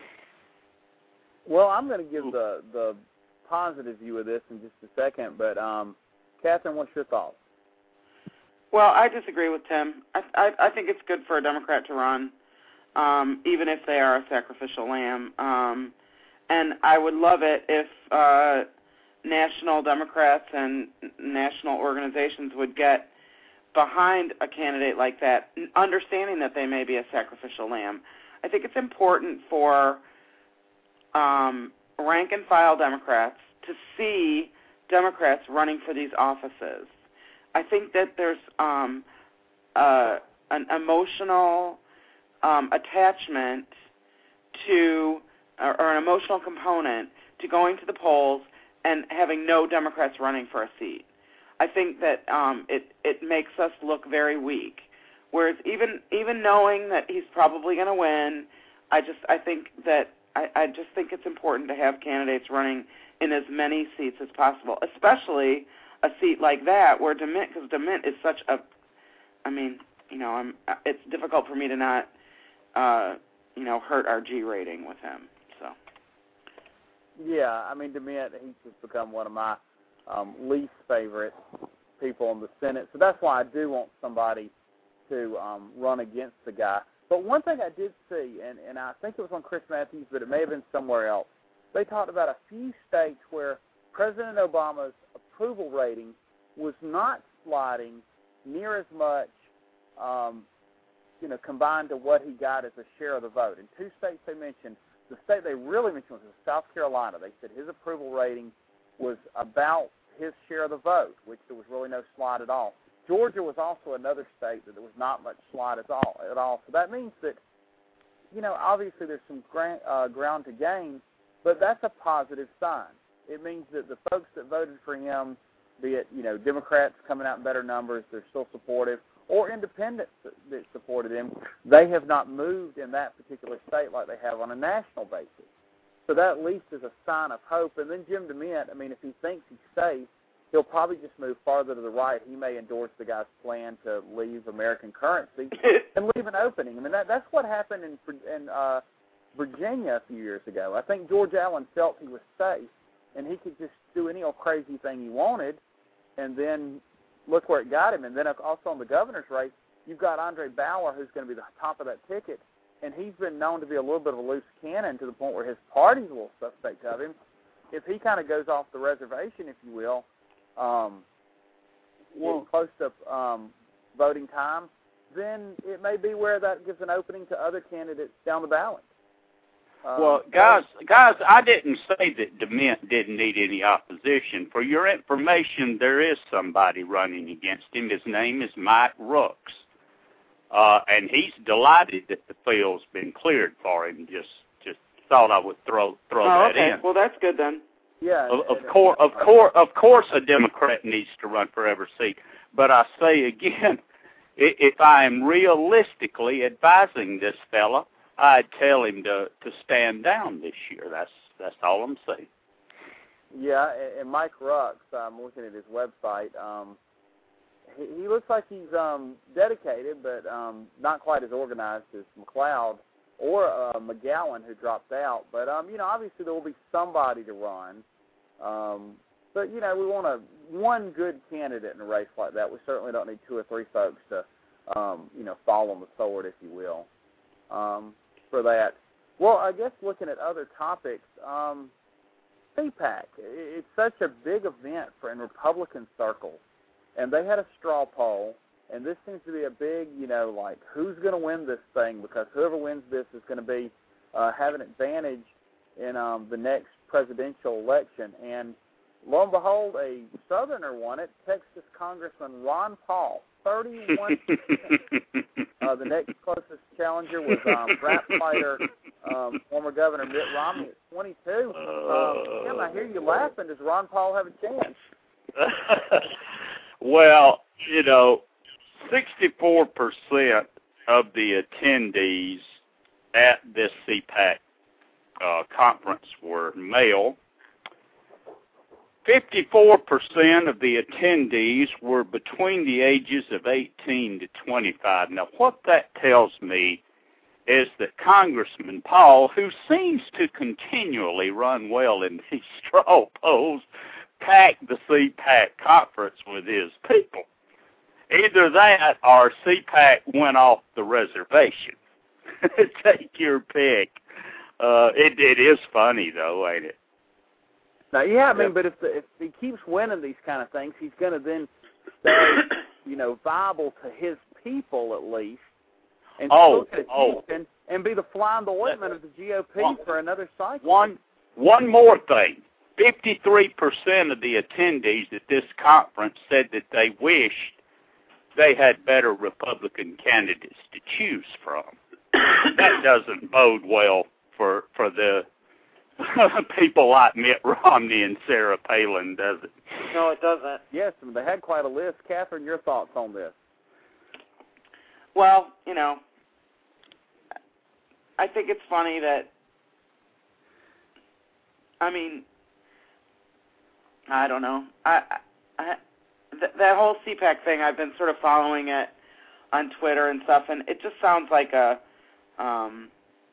Well, I'm going to give the, the positive view of this in just a second, but um, Catherine, what's your thoughts? Well, I disagree with Tim. I, I, I think it's good for a Democrat to run. Um, even if they are a sacrificial lamb. Um, and I would love it if uh, national Democrats and national organizations would get behind a candidate like that, understanding that they may be a sacrificial lamb. I think it's important for um, rank-and-file Democrats to see Democrats running for these offices. I think that there's um, uh, an emotional Um, attachment to, or, or an emotional component to going to the polls and having no Democrats running for a seat. I think that um, it it makes us look very weak. Whereas even even knowing that he's probably going to win, I just I think that I, I just think it's important to have candidates running in as many seats as possible, especially a seat like that where DeMint, because DeMint is such a, I mean, you know, I'm it's difficult for me to not. Uh, you know, hurt our G rating with him. So. Yeah, I mean, DeMint, he's just become one of my um, least favorite people in the Senate. So that's why I do want somebody to um, run against the guy. But one thing I did see, and, and I think it was on Chris Matthews, but it may have been somewhere else, they talked about a few states where President Obama's approval rating was not sliding near as much um, you know, combined to what he got as a share of the vote. In two states they mentioned, the state they really mentioned was South Carolina. They said his approval rating was about his share of the vote, which there was really no slide at all. Georgia was also another state that there was not much slide at all. At all. So that means that, you know, obviously there's some gra- uh, ground to gain, but that's a positive sign. It means that the folks that voted for him, be it, you know, Democrats coming out in better numbers, they're still supportive, or independents that supported him, they have not moved in that particular state like they have on a national basis. So that at least is a sign of hope. And then Jim DeMint, I mean, if he thinks he's safe, he'll probably just move farther to the right. He may endorse the guy's plan to leave American currency and leave an opening. I mean, that, that's what happened in, in uh, Virginia a few years ago. I think George Allen felt he was safe, and he could just do any old crazy thing he wanted, and then look where it got him. And then also on the governor's race, you've got Andre Bauer, who's going to be the top of that ticket, and he's been known to be a little bit of a loose cannon to the point where his party's a little suspect of him. If he kind of goes off the reservation, if you will, um, well, close to um, voting time, then it may be where that gives an opening to other candidates down the ballot. Uh, well, guys, guys, I didn't say that DeMint didn't need any opposition. For your information, there is somebody running against him. His name is Mike Rooks, uh, and he's delighted that the field's been cleared for him. Just, just thought I would throw throw oh, that okay. in. Well, that's good then. Yeah. Of, of course, of course, of course, a Democrat needs to run for every seat. But I say again, if I am realistically advising this fella, I'd tell him to, to stand down this year. That's that's all I'm saying. Yeah, and Mike Rux, I'm looking at his website. Um, he, he looks like he's um, dedicated, but um, not quite as organized as McLeod or uh, McGowan, who dropped out. But um, you know, obviously there will be somebody to run. Um, but you know, we want a one good candidate in a race like that. We certainly don't need two or three folks to, um, you know, fall on the sword, if you will. Um, for that. Well, I guess looking at other topics, um, C PAC, it's such a big event for in Republican circles, and they had a straw poll, and this seems to be a big, you know, like who's going to win this thing, because whoever wins this is going to be uh, have an advantage in um, the next presidential election. And lo and behold, a Southerner won it, Texas Congressman Ron Paul, thirty-one percent. Uh, the next closest challenger was um, rap fighter, um, former Governor Mitt Romney at twenty-two. Um, Tim, I hear you laughing. Does Ron Paul have a chance? Well, you know, sixty-four percent of the attendees at this C PAC uh, conference were male. fifty-four percent of the attendees were between the ages of eighteen to twenty-five. Now, what that tells me is that Congressman Paul, who seems to continually run well in these straw polls, packed the C PAC conference with his people. Either that or C PAC went off the reservation. Take your pick. Uh, it, it is funny, though, ain't it? Now, yeah, I mean, but if, the, if he keeps winning these kind of things, he's going to then stay, you know, viable to his people at least, and oh, still oh. and, and be the fly in the ointment of the G O P one, for another cycle. One, one more thing. fifty-three percent of the attendees at this conference said that they wished they had better Republican candidates to choose from. That doesn't bode well for, for the people like Mitt Romney and Sarah Palin, does it? No, it doesn't. Yes, I mean, they had quite a list. Catherine, your thoughts on this? Well, you know, I think it's funny that, I mean, I don't know. I, I, th- that whole C PAC thing, I've been sort of following it on Twitter and stuff, and it just sounds like a, um,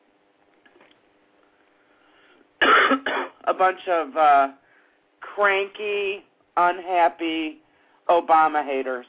a bunch of uh, cranky, unhappy Obama haters.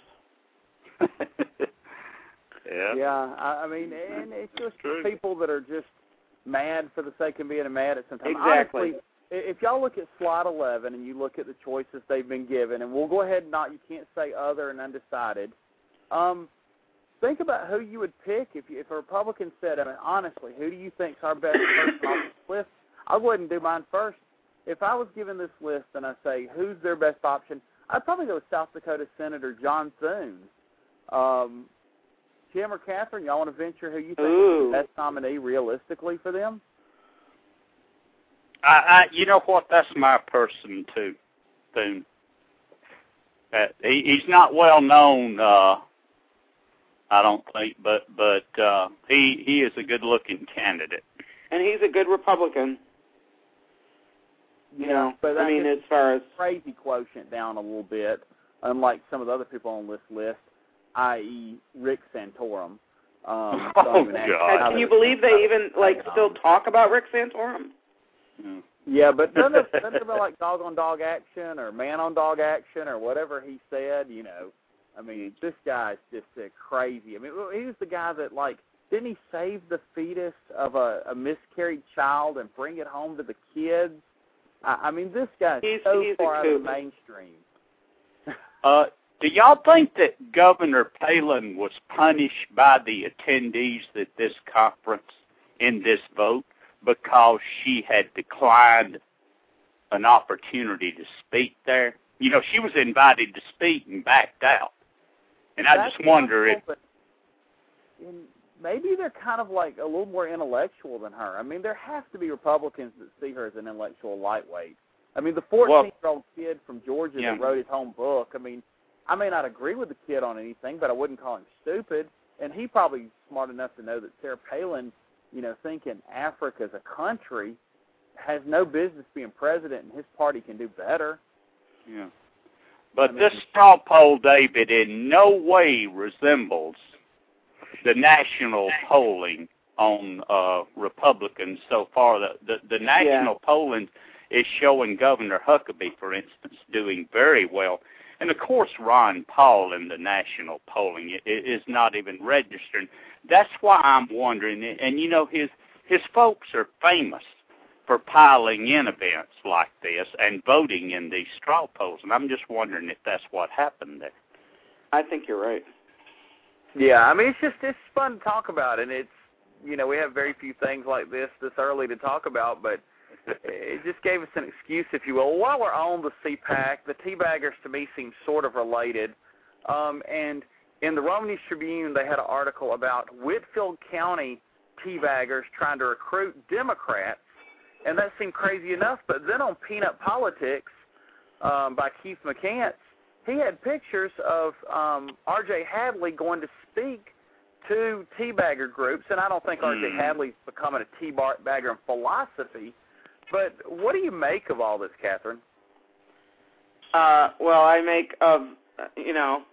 yeah. Yeah, I, I mean, and it's just True. people that are just mad for the sake of being mad at some time. Exactly. Honestly, if y'all look at slide eleven and you look at the choices they've been given, and we'll go ahead and not, you can't say other and undecided, um, think about who you would pick if, you, if a Republican said, I mean, honestly, who do you think's our best person off this list? I'll go ahead and do mine first. If I was given this list and I say, who's their best option, I'd probably go with South Dakota Senator John Thune. Um, Jim or Catherine, y'all want to venture who you think Ooh. is the best nominee realistically for them? I, I, you know what? That's my person too, Thune. Uh, he, he's not well known, uh, I don't think, but but uh, he he is a good-looking candidate, and he's a good Republican. You yeah, know, but I mean, as far as crazy quotient down a little bit, unlike some of the other people on this list, that is, Rick Santorum. Um, oh God! Can you believe they even like still talk about Rick Santorum? Yeah, yeah but doesn't it, doesn't it like dog on dog action or man on dog action or whatever he said? You know, I mean, this guy's just uh, crazy. I mean, he was the guy that like didn't he save the fetus of a, a miscarried child and bring it home to the kids? I mean, this guy's he's, so he's far out of the mainstream. uh, do y'all think that Governor Palin was punished by the attendees at this conference in this vote because she had declined an opportunity to speak there. You know, she was invited to speak and backed out. And I That's just wonder if... And maybe they're kind of like a little more intellectual than her. I mean, there have to be Republicans that see her as an intellectual lightweight. I mean, the fourteen-year-old kid from Georgia yeah. that wrote his own book, I mean, I may not agree with the kid on anything, but I wouldn't call him stupid. And he probably smart enough to know that Sarah Palin, you know, thinking Africa as a country has no business being president, and his party can do better. Yeah. But I mean, this straw poll, David, in no way resembles the national polling on uh, Republicans so far. The, the, the national yeah. polling is showing Governor Huckabee, for instance, doing very well. And, of course, Ron Paul in the national polling is not even registering. That's why I'm wondering, and, you know, his his folks are famous for piling in events like this and voting in these straw polls, and I'm just wondering if that's what happened there. I think you're right. Yeah, I mean, it's just it's fun to talk about, and it's, you know, we have very few things like this this early to talk about, but it just gave us an excuse, if you will. While we're on the C PAC, the teabaggers to me seem sort of related, um, and in the Rome News Tribune, they had an article about Whitfield County teabaggers trying to recruit Democrats, and that seemed crazy enough. But then on Peanut Politics um, by Keith McCants, he had pictures of um, R J Hadley going to speak to teabagger groups, and I don't think R J Mm. Hadley's becoming a teabagger in philosophy. But what do you make of all this, Catherine? Uh, well, I make of, you know,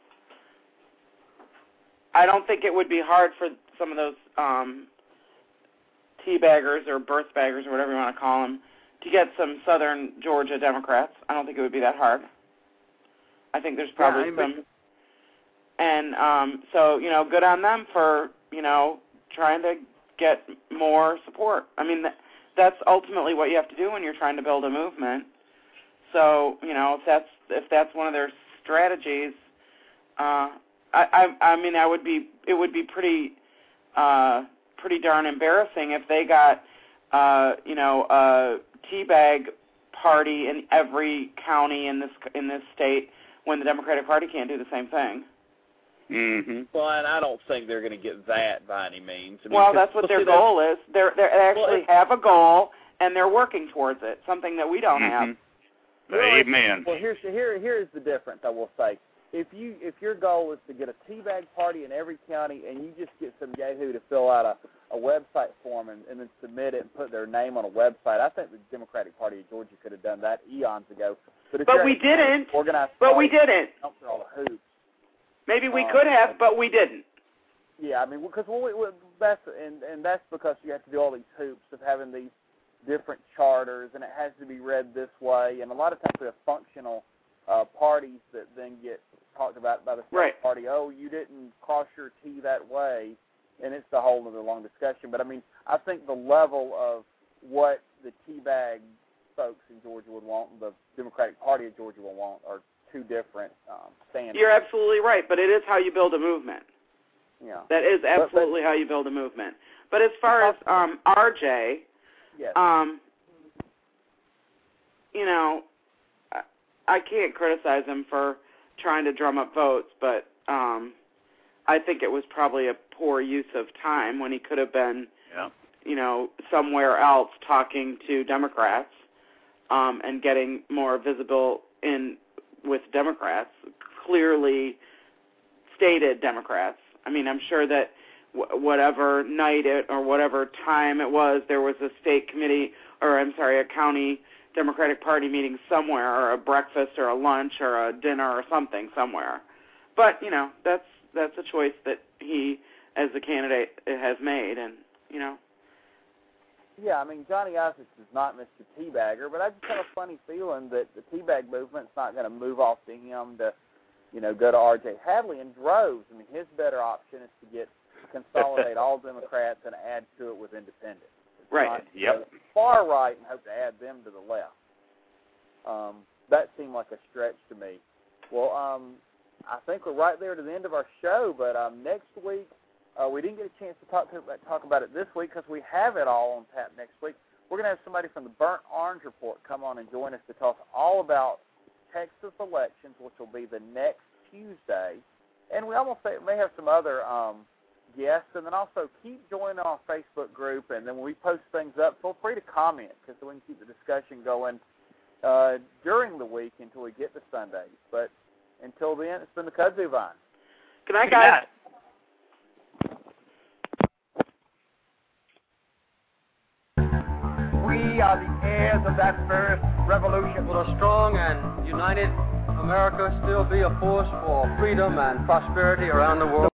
I don't think it would be hard for some of those um, teabaggers or birthbaggers or whatever you want to call them to get some southern Georgia Democrats. I don't think it would be that hard. I think there's probably yeah, I mean, some. And um, so, you know, good on them for, you know, trying to get more support. I mean, th- that's ultimately what you have to do when you're trying to build a movement. So, you know, if that's if that's one of their strategies, uh, I, I I mean, I would be it would be pretty uh, pretty darn embarrassing if they got uh, you know a teabag party in every county in this in this state when the Democratic Party can't do the same thing. Mm-hmm. Well, and I don't think they're going to get that by any means. I mean, well, that's what their goal is. They're, they're, they actually well, have a goal, and they're working towards it, something that we don't mm-hmm. have. Really? Amen. Well, here's here here's the difference. I will say, if you if your goal is to get a teabag party in every county, and you just get some yahoo to fill out a, a website form and, and then submit it and put their name on a website, I think the Democratic Party of Georgia could have done that eons ago. But, if but you're we didn't. Organized but party, we didn't. All the hoops. Maybe we um, could have, but we didn't. Yeah, I mean, because well, we, we, that's and and that's because you have to do all these hoops of having these different charters, and it has to be read this way. And a lot of times we have functional uh, parties that then get talked about by the right. party. Oh, you didn't cross your T that way, and it's a whole other long discussion. But I mean, I think the level of what the teabag folks in Georgia would want and the Democratic Party of Georgia will want are two different um, standards. You're absolutely right, but it is how you build a movement. Yeah. That is absolutely but, but, how you build a movement. But as far as um, R J, yes. um, you know, I, I can't criticize him for trying to drum up votes, but um, I think it was probably a poor use of time when he could have been, yeah. you know, somewhere else talking to Democrats um, and getting more visible in with Democrats, clearly stated Democrats. I mean, I'm sure that w- whatever night it or whatever time it was, there was a state committee or, I'm sorry, a county Democratic Party meeting somewhere, or a breakfast or a lunch or a dinner or something somewhere. But, you know, that's that's a choice that he, as a candidate, has made, and, you know. Yeah, I mean, Johnny Isaacs is not Mister Teabagger, but I just have a funny feeling that the teabag movement's not going to move off to him to, you know, go to R J Hadley in droves. I mean, his better option is to get consolidate all Democrats and add to it with independents. It's right. Not, yep. Far right and hope to add them to the left. Um, that seemed like a stretch to me. Well, um, I think we're right there to the end of our show, but um, next week Uh, we didn't get a chance to talk to talk about it this week because we have it all on tap next week. We're going to have somebody from the Burnt Orange Report come on and join us to talk all about Texas elections, which will be the next Tuesday. And we almost say, may have some other um, guests. And then also keep joining our Facebook group. And then when we post things up, feel free to comment because we can keep the discussion going uh, during the week until we get to Sundays. But until then, it's been the Kudzu Vine. Good night, guys. We are the heirs of that first revolution. Will a strong and united America still be a force for freedom and prosperity around the world?